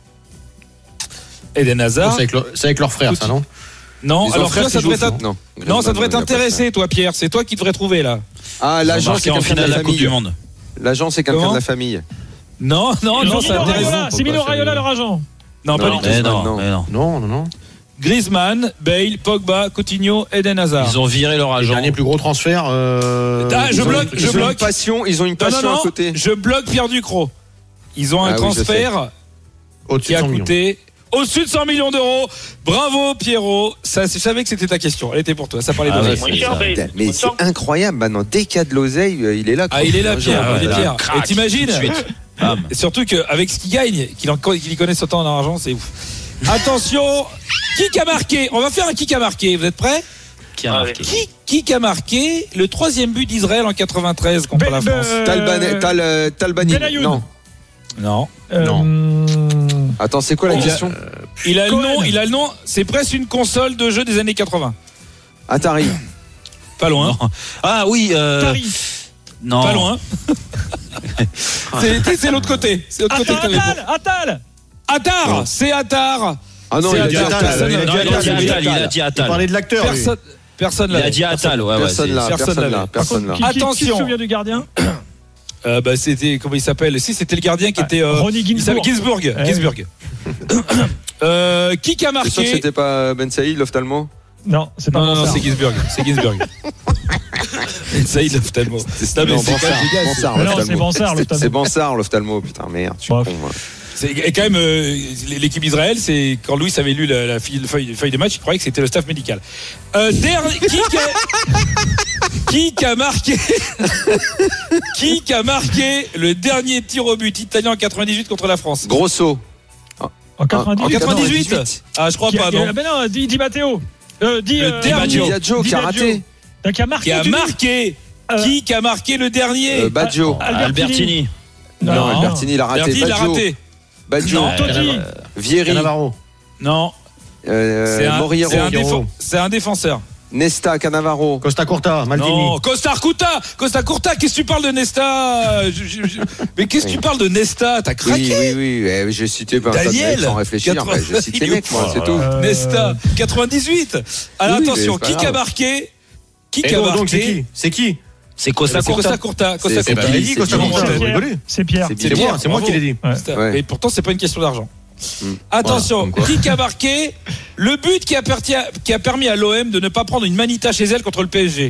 Eden Hazard. C'est avec, leur, avec leur frère, Coutinho. Ça, non? Non, alors toi, ça devrait non, non, ça devrait t'intéresser, toi, Pierre. C'est toi qui devrais trouver là. Ah, l'agent, c'est quelqu'un de la famille. Du monde. L'agent, c'est quelqu'un de la famille. Non, non, non, ça intéresse. C'est Mino Raiola, leur agent. Non, pas du tout. Non, non, non, non. Griezmann, Bale, Pogba, Coutinho, Eden Hazard. Ils ont viré leur agent. Le dernier plus gros transfert. Euh... Ah, je bloque, je bloque. Une passion, ils ont une passion non, non, non, à côté. Je bloque Pierre Ducrot. Ils ont un ah, transfert oui, qui a coûté au-dessus de cent millions d'euros. Bravo Pierrot. Ça, je savais que c'était ta question. Elle était pour toi. Ça parlait ah, de ouais, Mais c'est incroyable. Maintenant, dès qu'il y a de l'oseille, il est là. Ah, il est là, Pierre. Il est Pierre. Et t'imagines et surtout qu'avec ce qu'il gagne, qu'il y connaisse autant en argent, c'est ouf. Attention, qui a marqué? On va faire un qui a marqué. Vous êtes prêts? Qui a marqué? Qui, qui a marqué le troisième but d'Israël en quatre-vingt-treize contre ben, la France? Euh, Talbani. Tal, Talbani. Non. Non. Euh, non. Attends, c'est quoi la il question? a, il a le nom. Il a le nom. C'est presque une console de jeu des années quatre-vingts. Atari. Pas loin. Non. Ah oui. Euh... Atari. Non. Pas loin. c'est, c'est l'autre côté. C'est l'autre côté. Attal. Attal. Attar, c'est Attar. Ah non, il a dit Attal. Il a dit Attal. Il parlait de l'acteur. Personne, personne là. Il a dit Attal. Ouais, personne là. Personne là. Personne là. Attention. Qui se souvient du gardien? Euh, bah, c'était comment il s'appelle? Si, c'était le gardien qui était. Euh, Ronnie Ginsburg. Ginsburg. Ouais. Ginsburg. euh, qui a marqué? C'est sûr que c'était pas Ben Saïd, l'ophtalmo? Non, c'est pas. Non, non, non, c'est Ginsburg. C'est Ginsburg. Saïd l'ophtalmo. C'est Bansard, Non, c'est Bansard, l'ophtalmo. C'est Bansard, l'ophtalmo. Putain, merde, je suis con, moi. C'est et quand même euh, l'équipe d'Israël, c'est quand Louis avait lu la, la feuille, feuille, feuille de match, il croyait que c'était le staff médical. Euh, dernier, qui, qui, qui a marqué qui a marqué le dernier tir au but italien en quatre-vingt-dix-huit contre la France? Grosso. En quatre-vingt-dix-huit. En quatre-vingt-dix-huit. Ah, je crois Qui a- pas, qui a- non. Ben non, Di, Di Matteo. Euh, Di, Le euh, dernier. Di Biagio qui a Biagio. raté. Donc, Qui a marqué. Qui a tu dis marqué Euh, Qui qui a marqué le dernier Euh, Baggio. Albertini. Albertini. Non, Non, Albertini, il a raté. Albertini, il a Baggio. raté. Baggio. Non. Totti. Vieri. Cannavaro. Non. Euh, C'est un, Moriero. c'est un défen- c'est un défenseur. Nesta, Cannavaro. Costa Curta, Maldini. Non, Costa Curta, Costa Curta, qu'est-ce que tu parles de Nesta? Je- je- je- Mais qu'est-ce que tu parles de Nesta? T'as craqué? Oui, oui, oui. Eh, j'ai cité pas un tas de Daniel, mecs sans réfléchir. quatre- Bah, j'ai cité mec, moi, c'est tout. Euh, Nesta, quatre-vingt-dix-huit. Alors Oui, mais attention, c'est pas qui qui a grave. marqué? Qui Et qui a donc, donc, c'est marqué? qui C'est qui C'est Costa C'est Costa Curta. Curta. Costa C'est- Curta. c'est Bah, Billy, il dit Costa c'est Curta, Billy. vous rigolez. C'est Pierre. C'est C'est Billy. moi, c'est moi qui l'ai dit. Ouais. Putain, Ouais. Mais pourtant, c'est pas une question d'argent. Mm. Attention, Voilà, comme quoi. qui qui a marqué le but qui a, perti- qui a permis à l'O M de ne pas prendre une manita chez elle contre le P S G?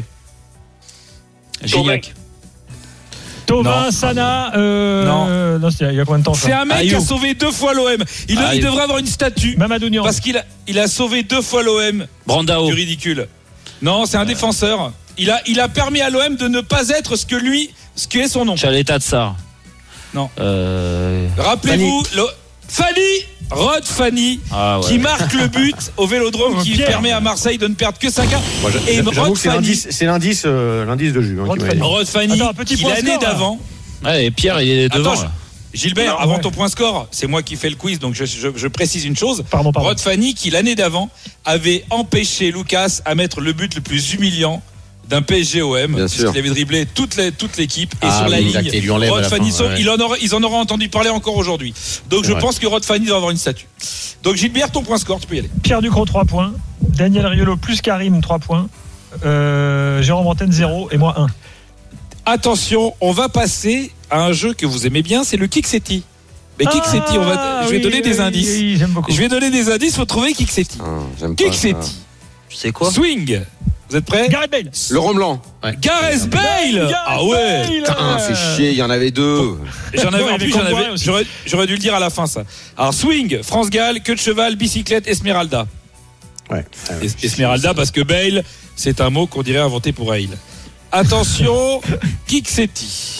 Gignac. Thomas, Non. Sana. Euh, Non. non, c'est il y a combien de temps ça C'est un mec qui Ayou. a sauvé deux fois l'O M. Il, Ah, il il- devrait avoir une statue Mamadou Niang. parce qu'il a, il a sauvé deux fois l'O M Brandao. du ridicule. Non, c'est un défenseur. Il a, il a permis à l'O M de ne pas être ce que lui, ce qui est son nom. Chaleta Tsar. Non. Euh... Rappelez-vous, le- Fanny, Rod Fanny, Ah ouais. qui marque le but au Vélodrome, Oh, qui Pierre. permet à Marseille de ne perdre que cinq un. Moi, j'a- Et J'avoue Rod que c'est Fanny, l'indice, c'est l'indice, euh, l'indice de jus. hein, Rod qui m'a Fanny. dit. Rod Fanny, Attends, un petit qui point l'année score, là. d'avant. Ouais, et Pierre, il est devant. Attends, là. Gilbert, Non, avant ouais. ton point score, c'est moi qui fais le quiz, donc je, je- je précise une chose. Pardon, pardon. Rod Fanny, qui l'année d'avant avait empêché Lucas à mettre le but le plus humiliant d'un P S G O M, Bien puisqu'il sûr. avait dribblé toute, les- toute l'équipe et Ah sur la oui, ligne. exact, il lui enlève à Rod la Fanny, fin, sont- ouais. il en aura- ils en auront entendu parler encore aujourd'hui. Donc C'est je vrai. pense que Rod Fanny doit avoir une statue. Donc Gilbert, ton point score, tu peux y aller. Pierre Ducrot, trois points. Daniel Riolo plus Karim, trois points. Euh, Jérôme Bretagne, zéro. Et moi, un. Attention, on va passer à un jeu que vous aimez bien, c'est le Kiksetti. Mais Kiksetti, on va, je vais oui, donner des oui, indices. oui, j'aime beaucoup. Je vais donner des indices, faut trouver Kiksetti. Ah, j'aime pas ça. Kiksetti. C'est quoi? Swing. Vous êtes prêts? Gareth Bale. Le Romeland. Gareth Bale. Gareth Ah ouais. Bale. Putain, fait chier, il y en avait deux. J'en avais, Ouais, en avec plus, j'en Comboiré avais- aussi. j'aurais, j'aurais dû le dire à la fin, ça. Alors, swing, France Gall, queue de cheval, bicyclette, Esmeralda. Ouais. Es- Esmeralda, parce que Bale, c'est un mot qu'on dirait inventé pour Hale. Attention, Kiksetti.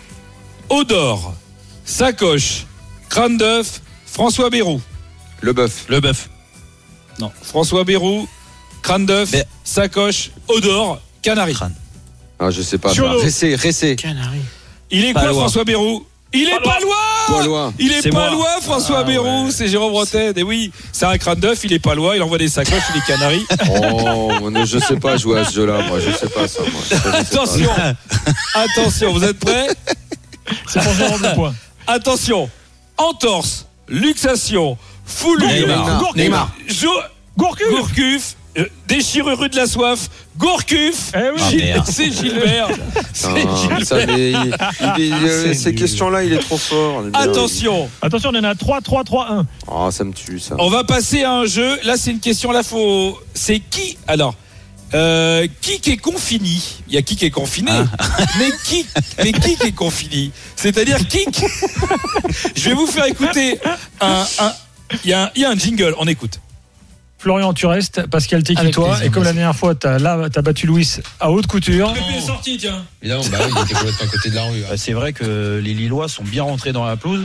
Odor, sacoche, crâne d'œuf, François Bayrou. Le bœuf. Le bœuf. Non, François Bayrou, crâne d'œuf, Mais- sacoche, Odor, Canari. Crâne. Ah, je sais pas. Chiodo. Ressé, Ressé. Il est quoi, Palois. François Bayrou? Il est pas loin. Pas loin. Il est C'est pas moi. loin, François Ah, Bayrou, ouais. c'est Jérôme Bretagne. Et oui, c'est un crâne d'œuf, il est pas loin, il envoie des sacoches, il est canari. Oh, non, je sais pas jouer à ce jeu-là, moi, je sais pas ça, moi. Ça, je sais pas. Attention, attention, vous êtes prêts? C'est pour Jérôme le point. Attention, entorse, luxation, foulure, Neymar. Neymar. Jo- Gourcuff. Gourcuff, euh, déchirure de la soif, Gourcuff. Eh oui. Ah, Gilles- merde. c'est Gilbert. C'est Putain, ça, Gilbert. mais il- il est- euh, C'est ces nul. questions-là, il est trop fort. Attention, Attention, on en a trois, trois, trois, un. Oh, ça me tue, ça. on va passer à un jeu. Là, c'est une question. Là, faut. C'est qui? Alors, euh, qui qui est confini? Il y a qui qui est confiné, mais qui, mais qui qui est confini? C'est-à-dire qui qui- Je vais vous faire écouter un. un- Il y, a un- il y a un jingle. On écoute. Florian, tu restes. Pascal, t'es qui Avec toi? plaisir, Et comme la merci. dernière fois, t'as, là, t'as battu Louis à haute couture. Pépé est sorti, tiens. Évidemment, bah oui, il était complètement à côté de la rue. Bah, c'est vrai que les Lillois sont bien rentrés dans la pelouse.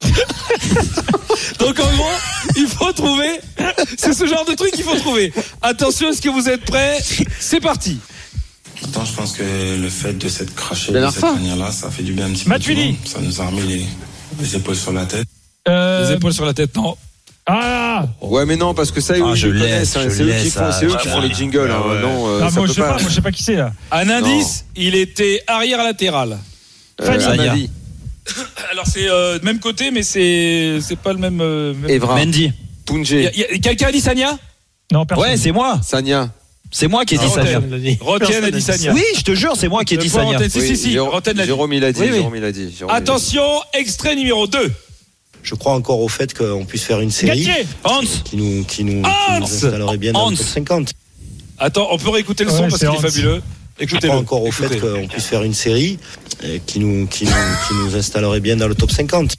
Donc en gros, il faut trouver. C'est ce genre de truc qu'il faut trouver. Attention, est-ce que vous êtes prêts? C'est parti. Pourtant, je pense que le fait de s'être craché Ben de Arfa. cette manière-là, ça fait du bien un petit peu. à tout le Matuidi. monde. Ça nous a remis les, les épaules sur la tête. Euh, Les épaules sur la tête, non. Ah, Ouais, mais non, parce que ça, Ah, oui, je je connais, laisse, c'est je c'est eux qui laisse, font, c'est eux ah, qui ouais. font les jingles. hein. Ah, ouais. Non, euh, ah, ça moi, je peut sais pas. pas. Moi, je sais pas qui c'est là. Un indice, il était arrière latéral. Euh, Fanny. à ma vie. Alors c'est euh, même côté, mais c'est c'est pas le même. euh, même- Evra. Mendy. Y a- Pungé. y a- Quelqu'un a dit Sania? Non, personne. Ouais, c'est moi. Sania. C'est moi qui ai dit Roten. Sania. Roten a dit Sania. Oui, je te jure, c'est moi qui ai Le dit point Sania. Roten. Si, Oui, si, si. Jérôme- Roten l'a dit. Jérôme, il a dit. Oui, oui. Jérôme, il a dit. Jérôme, il a dit. Attention, extrait numéro deux. Je crois encore au fait qu'on puisse faire une série Galtier. Hans. qui nous, qui nous, Hans qui nous installerait bien dans Hans. le top cinquante. Attends, on peut réécouter le Ouais, son parce c'est qu'il est Hans. fabuleux. Je crois encore au fait qu'on puisse faire une série euh, qui, nous, qui, nous, qui nous installerait bien dans le top cinquante.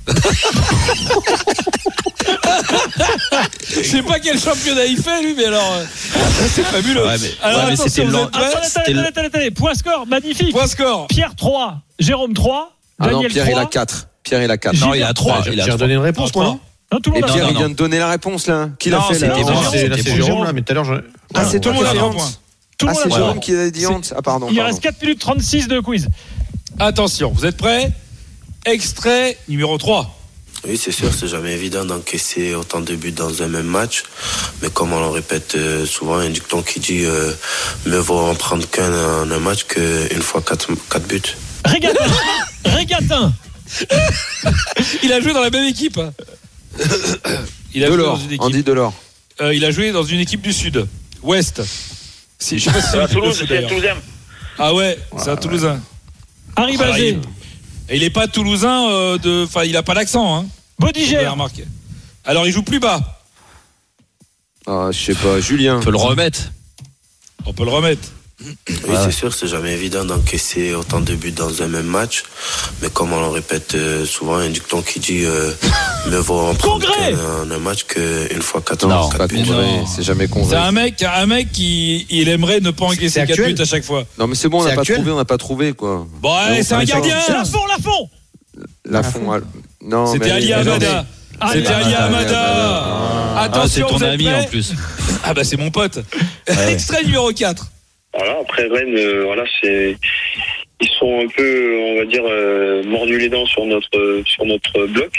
Je sais pas quel championnat il fait lui, mais alors euh, c'est fabuleux. Ouais, mais, alors ouais, mais attention, c'était vous le- êtes prêts Attendez, attendez, attendez, attendez. Point score, magnifique. Point score. Pierre trois, Jérôme trois, Ah non, Daniel Pierre, il trois. a quatre. Pierre, il a quatre. Non, il a trois. J'ai Il a j'ai trois. redonné une réponse, moi, non Non, tout le Et monde a Pierre, non, il non. vient de donner la réponse, là. Qui l'a Non, fait, là c'était Non, moi. c'est- là, c'est C'était Jérôme, moi. là, mais tout à l'heure, je... Ah, c'est toi qui Tout as le dit monde a un honte. point. Tout le Ah, monde c'est a Jérôme point. qui a dit honte. Ah, pardon. Il pardon. reste quatre minutes trente-six de quiz. Attention, vous êtes prêts? Extrait numéro trois. Oui, c'est sûr, c'est jamais évident d'encaisser autant de buts dans un même match. Mais comme on le répète euh, souvent, il y a un dicton qui dit euh, mieux vaut en prendre qu'un en un match qu'une fois quatre, quatre buts. Régatin. Régatin. Il a joué dans la même équipe. hein. Il a joué dans Delors, une équipe. Andy Delors. Euh, il a joué dans une équipe du Sud, Ouest. Si, je sais pas si c'est une équipe de Sud, d'ailleurs. Ah ouais, c'est un Toulousain. Harry Ah, Bazé. il- Et il est pas Toulousain euh, de, enfin, il a pas l'accent, hein. Bodiger. Vous avez remarqué. Alors il joue plus bas. Ah, je sais pas, Julien. On peut le remettre. On peut le remettre. Oui, c'est sûr, c'est jamais évident d'encaisser autant de buts dans un même match. Mais comme on le répète euh, souvent, il y a un dicton qui dit euh, mieux vaut en prendre Congrès. qu'un en un match qu'une fois quatre, Non, quatre pas buts. Congrès, c'est jamais C'est Congrès. un mec, un mec qui, il aimerait ne pas encaisser C'est quatre actuel buts à chaque fois. Non, mais c'est bon, on C'est n'a pas actuel trouvé, on n'a pas trouvé, quoi. Bon, allez, c'est un gardien. Lafont, Lafont. La fond. ah, Non, C'était mais- Ali mais- Amada. Ali C'était Ali Amada. Ah, c'est Attention, ton vous êtes ami prêts en plus. Ah bah c'est mon pote. Ouais. Extrait numéro quatre. Voilà, après Rennes, euh, voilà, c'est ils sont un peu, on va dire, euh, mordus les dents sur notre sur notre bloc.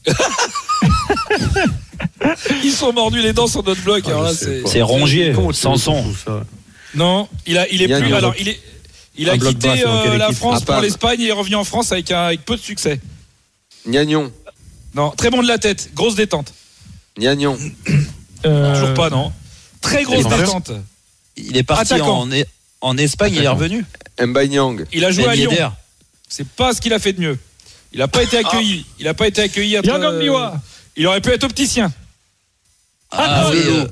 Ils sont mordus les dents sur notre bloc. Alors là, c'est C'est Rongier, Comment tu Sanson. trouves ça non, il a, il est Yann plus. Yann. Alors il est, il a Un bloc quitté bas, c'est dans euh, quelle la équipe France Ah, pour pas- l'Espagne et est revenu en France avec un, avec peu de succès. Gnagnon. Non, très bon de la tête, grosse détente. Gnagnon. Euh, Toujours pas, non. Très grosse Ils ont fait- détente. Il est parti Attaquant. en, en Espagne, il est revenu. Mbaye Il a joué à Ben Lyon. Yedder. C'est pas ce qu'il a fait de mieux. Il a pas été accueilli. Il a pas été accueilli. à- Yann Biwa. Il aurait pu être opticien. Ah oui. euh,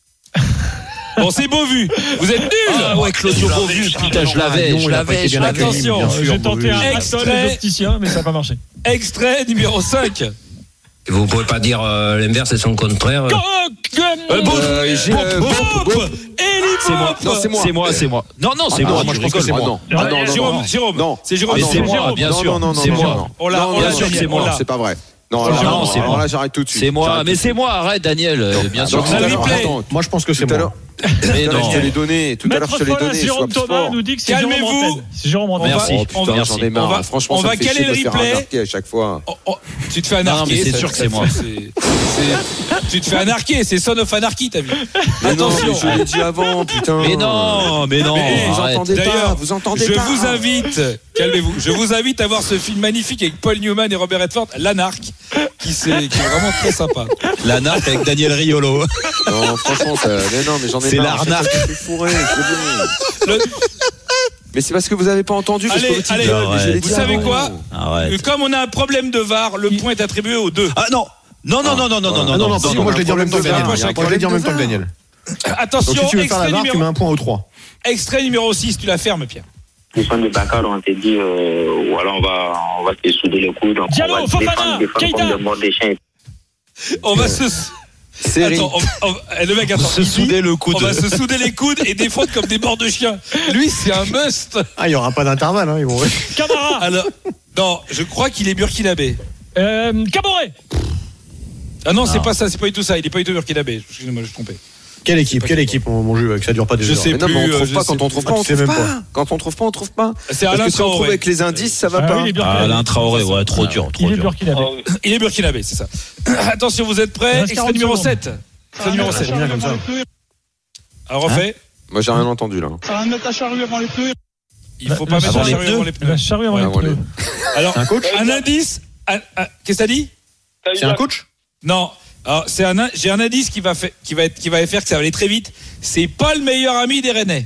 Bon, c'est Beauvu. Vous êtes nuls. Ah ouais, Claudio Beauvu. Putain, je l'avais, je l'avais, je l'avais. Attention, bien sûr, J'ai tenté un Extrait. Aston et opticien, mais ça n'a pas marché. Extrait numéro cinq. Vous pouvez pas dire euh, l'inverse et son contraire. Euh, Euh, Beauf. Euh, j'ai- euh, Beauf. Beauf, Beauf. Eli C'est moi. Beauf. Non, c'est moi. C'est moi, c'est moi. Non, non, c'est Ah, moi. non, Moi, je tu pense que rigoles. c'est Ah, moi. non. Ah, non, non, Jérôme, non. Jérôme. Non. C'est Jérôme. Ah, Mais non, c'est non, moi, Jérôme. bien Non, sûr. non, non, C'est non, moi. non, non. On l'a- Non, on non, l'a non, gagné, c'est on moi, l'a. c'est pas vrai. Non, C'est alors, moi. non, C'est alors moi. là, j'arrête tout de suite. C'est moi, J'arrête mais tout de c'est moi. Arrête, Daniel. euh, Bien sûr. Donc, On a tout à le l'heure, replay. attends, Moi, je pense que c'est tout à moi. l'heure, Mais tout à l'heure, je te l'ai non. donné. Tout à l'heure, je te l'ai Maître donné. Follin, Swap Jérôme Thomas Sport. nous dit que c'est Calmez-vous. Jérôme Rantel. C'est Jérôme Rantel. Merci. Oh On putain, va- j'en ai on marre. va- Franchement, on ça va me fait caler chier de le me faire replay. arnaquer à chaque fois. Oh, oh, tu te fais Non, anarquer. mais c'est ça- sûr que ça- c'est moi. c'est- c'est- Tu te fais anarquer. C'est Son of Anarchy, t'as vu. Mais non, Attention. mais je l'ai dit avant, putain. Mais non, mais non. Mais vous arrête. entendez pas, D'ailleurs, vous entendez je pas. vous invite, calmez-vous, je vous invite à voir ce film magnifique avec Paul Newman et Robert Redford, L'Anarque, qui, c'est- qui est vraiment très sympa. L'anarque avec Daniel Riolo. Non, franchement, ça... mais non, mais j'en ai C'est marre. l'arnaque. Je suis fourré, c'est bon. Le- Mais c'est parce que vous avez pas entendu que Allez, je politique allez, gueule, mais je l'ai vous dit savez avant. quoi Arrête. Comme on a un problème de V A R, le point est attribué aux deux. Ah non. Non, non, non, non, non, non, Ah non, non, non, si, moi je l'ai dit en même temps que Daniel. Moi, je Moi je l'ai dit en même temps que Daniel. Attention, Donc si tu veux faire la extrait, barre, tu mets numéro... un point au trois. extrait numéro six, tu la fermes, Pierre. Au sein de Dakar, on s'est dit, euh, voilà, on va, on va se souder le coude. Diallo, on va Fofana, défendre, défendre Keita. comme des morts des chiens. On va se... Série. Attends, on- on- eh, le mec, attends. Se il dit, souder le coude. On va se souder les coudes et défendre comme des morts de chiens. Lui, c'est un must. Ah, il y aura pas d'intervalle, hein, ils vont. Camara. Alors, non, je crois qu'il est burkinabé. Euh, Caboret. Ah non, c'est Non. pas ça, c'est pas du tout ça. Il est pas du tout burkinabé. Excusez-moi, je suis trompé. Quelle équipe, quelle équipe, mon, mon jeu, que ça dure pas des Je heures. sais Mais non, mais on plus, trouve euh, pas. je Quand sais on trouve plus. pas, on Tu sais trouve même pas. pas. Quand on trouve pas, on trouve pas. C'est Parce Alain que si on trouve Traoré. avec les indices, ça va Ah pas. oui, il est Ah, burkinabé. Alain Traoré, ouais, trop dur, trop Il est dur. burkinabé. Il est burkinabé, c'est ça. Attention, vous êtes Il prêts? reste Extrait quarante numéro secondes. sept. Extrait numéro sept. Bien comme ça. Alors, refait. Moi, j'ai rien entendu là. Ça va mettre ta charrue avant les pneus. Il faut La- pas la mettre la charrue charrue avant les pneus. La charrue avant Ah, les voilà. pneus. Alors, C'est un coach un indice. un- un- Qu'est-ce que t'as dit? C'est un coach Non. Alors, c'est un, in- j'ai un indice qui va, fait, qui, va être, qui va faire que ça va aller très vite. C'est pas le meilleur ami des Rennais.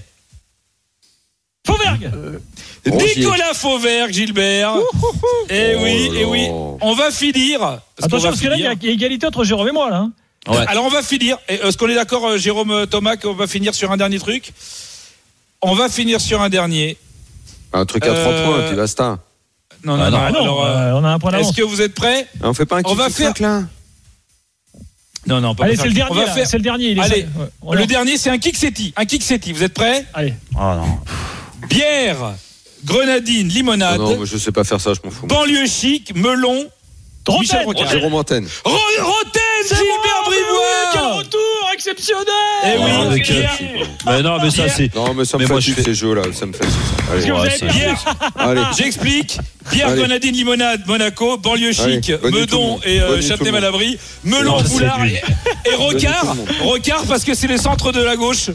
Fauvergue. Rongier. Nicolas Fauvergue, Gilbert. Eh oui, Oh eh oui. là. On va finir. Parce qu'on Attention, va parce que là, il y finir. a égalité entre Jérôme et moi, là. hein. Ouais. Alors, on va finir. Et, Est-ce qu'on est d'accord, euh, Jérôme euh, Thomas, qu'on va finir sur un dernier truc? On va finir sur un dernier. Un truc à trois Euh, points, puis basta. Non, non, Ah non. non, alors, euh, on a un point d'avance. Est-ce que vous êtes prêts? On fait pas un On va kick faire là. Non, non, pas Allez, faire c'est le kick. On dernier. va là, faire. C'est le dernier. il est Allez, seul. Ouais, on le lance. dernier, c'est un kick setti. Un kick setti. Vous êtes prêts? Allez. Oh non. Bière, grenadine, limonade, Non, moi, je sais pas faire ça, je m'en fous. banlieue chic, melon, Michel Rotten. Rocard. Jérôme Antenne. Ro- Rotten, Gilbert Bribois. Quel retour exceptionnel. Eh oui, Ah, mais quel- bière, Mais non, mais ça, c'est. Non, mais ça me Mais moi, fatigue je fais- ces jeux-là, ça me fait ça. Allez, Parce que vous Ouais, avez c'est- perdu. bière. allez. J'explique. Bière, Allez. grenadine, limonade, Monaco, banlieue Allez, chic, bonne nuit tout le Meudon monde. et euh, Bonne nuit tout le Châtenay-Malabry, Melon, Non, c'est Boulard nul. et, et Rocard. tout le monde. Rocard parce que c'est les centres de la gauche.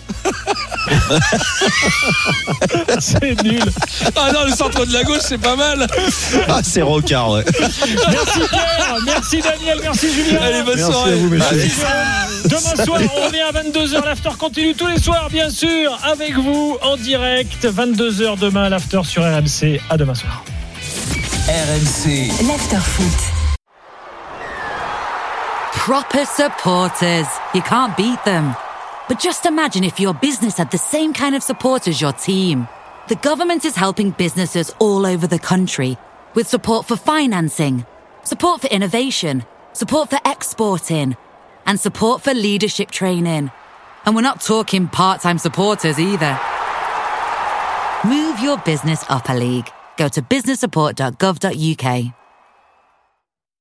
C'est nul. Ah non, le centre de la gauche, c'est pas mal. Ah, c'est Rocard, ouais. Merci Pierre. Merci Daniel. Merci Julien. Allez, bonne Merci soirée. à vous, messieurs. Merci, Jérôme. Demain soir, on revient à vingt-deux heures. L'after continue tous les soirs, bien sûr, avec vous en direct. vingt-deux heures demain, l'after sur R M C. À demain soir. R M C. L'after foot. Proper supporters. You can't beat them. But just imagine if your business had the same kind of support as your team. The government is helping businesses all over the country with support for financing, support for innovation, support for exporting, and support for leadership training. And we're not talking part-time supporters either. Move your business up a league. Go to business support dot gov dot U K.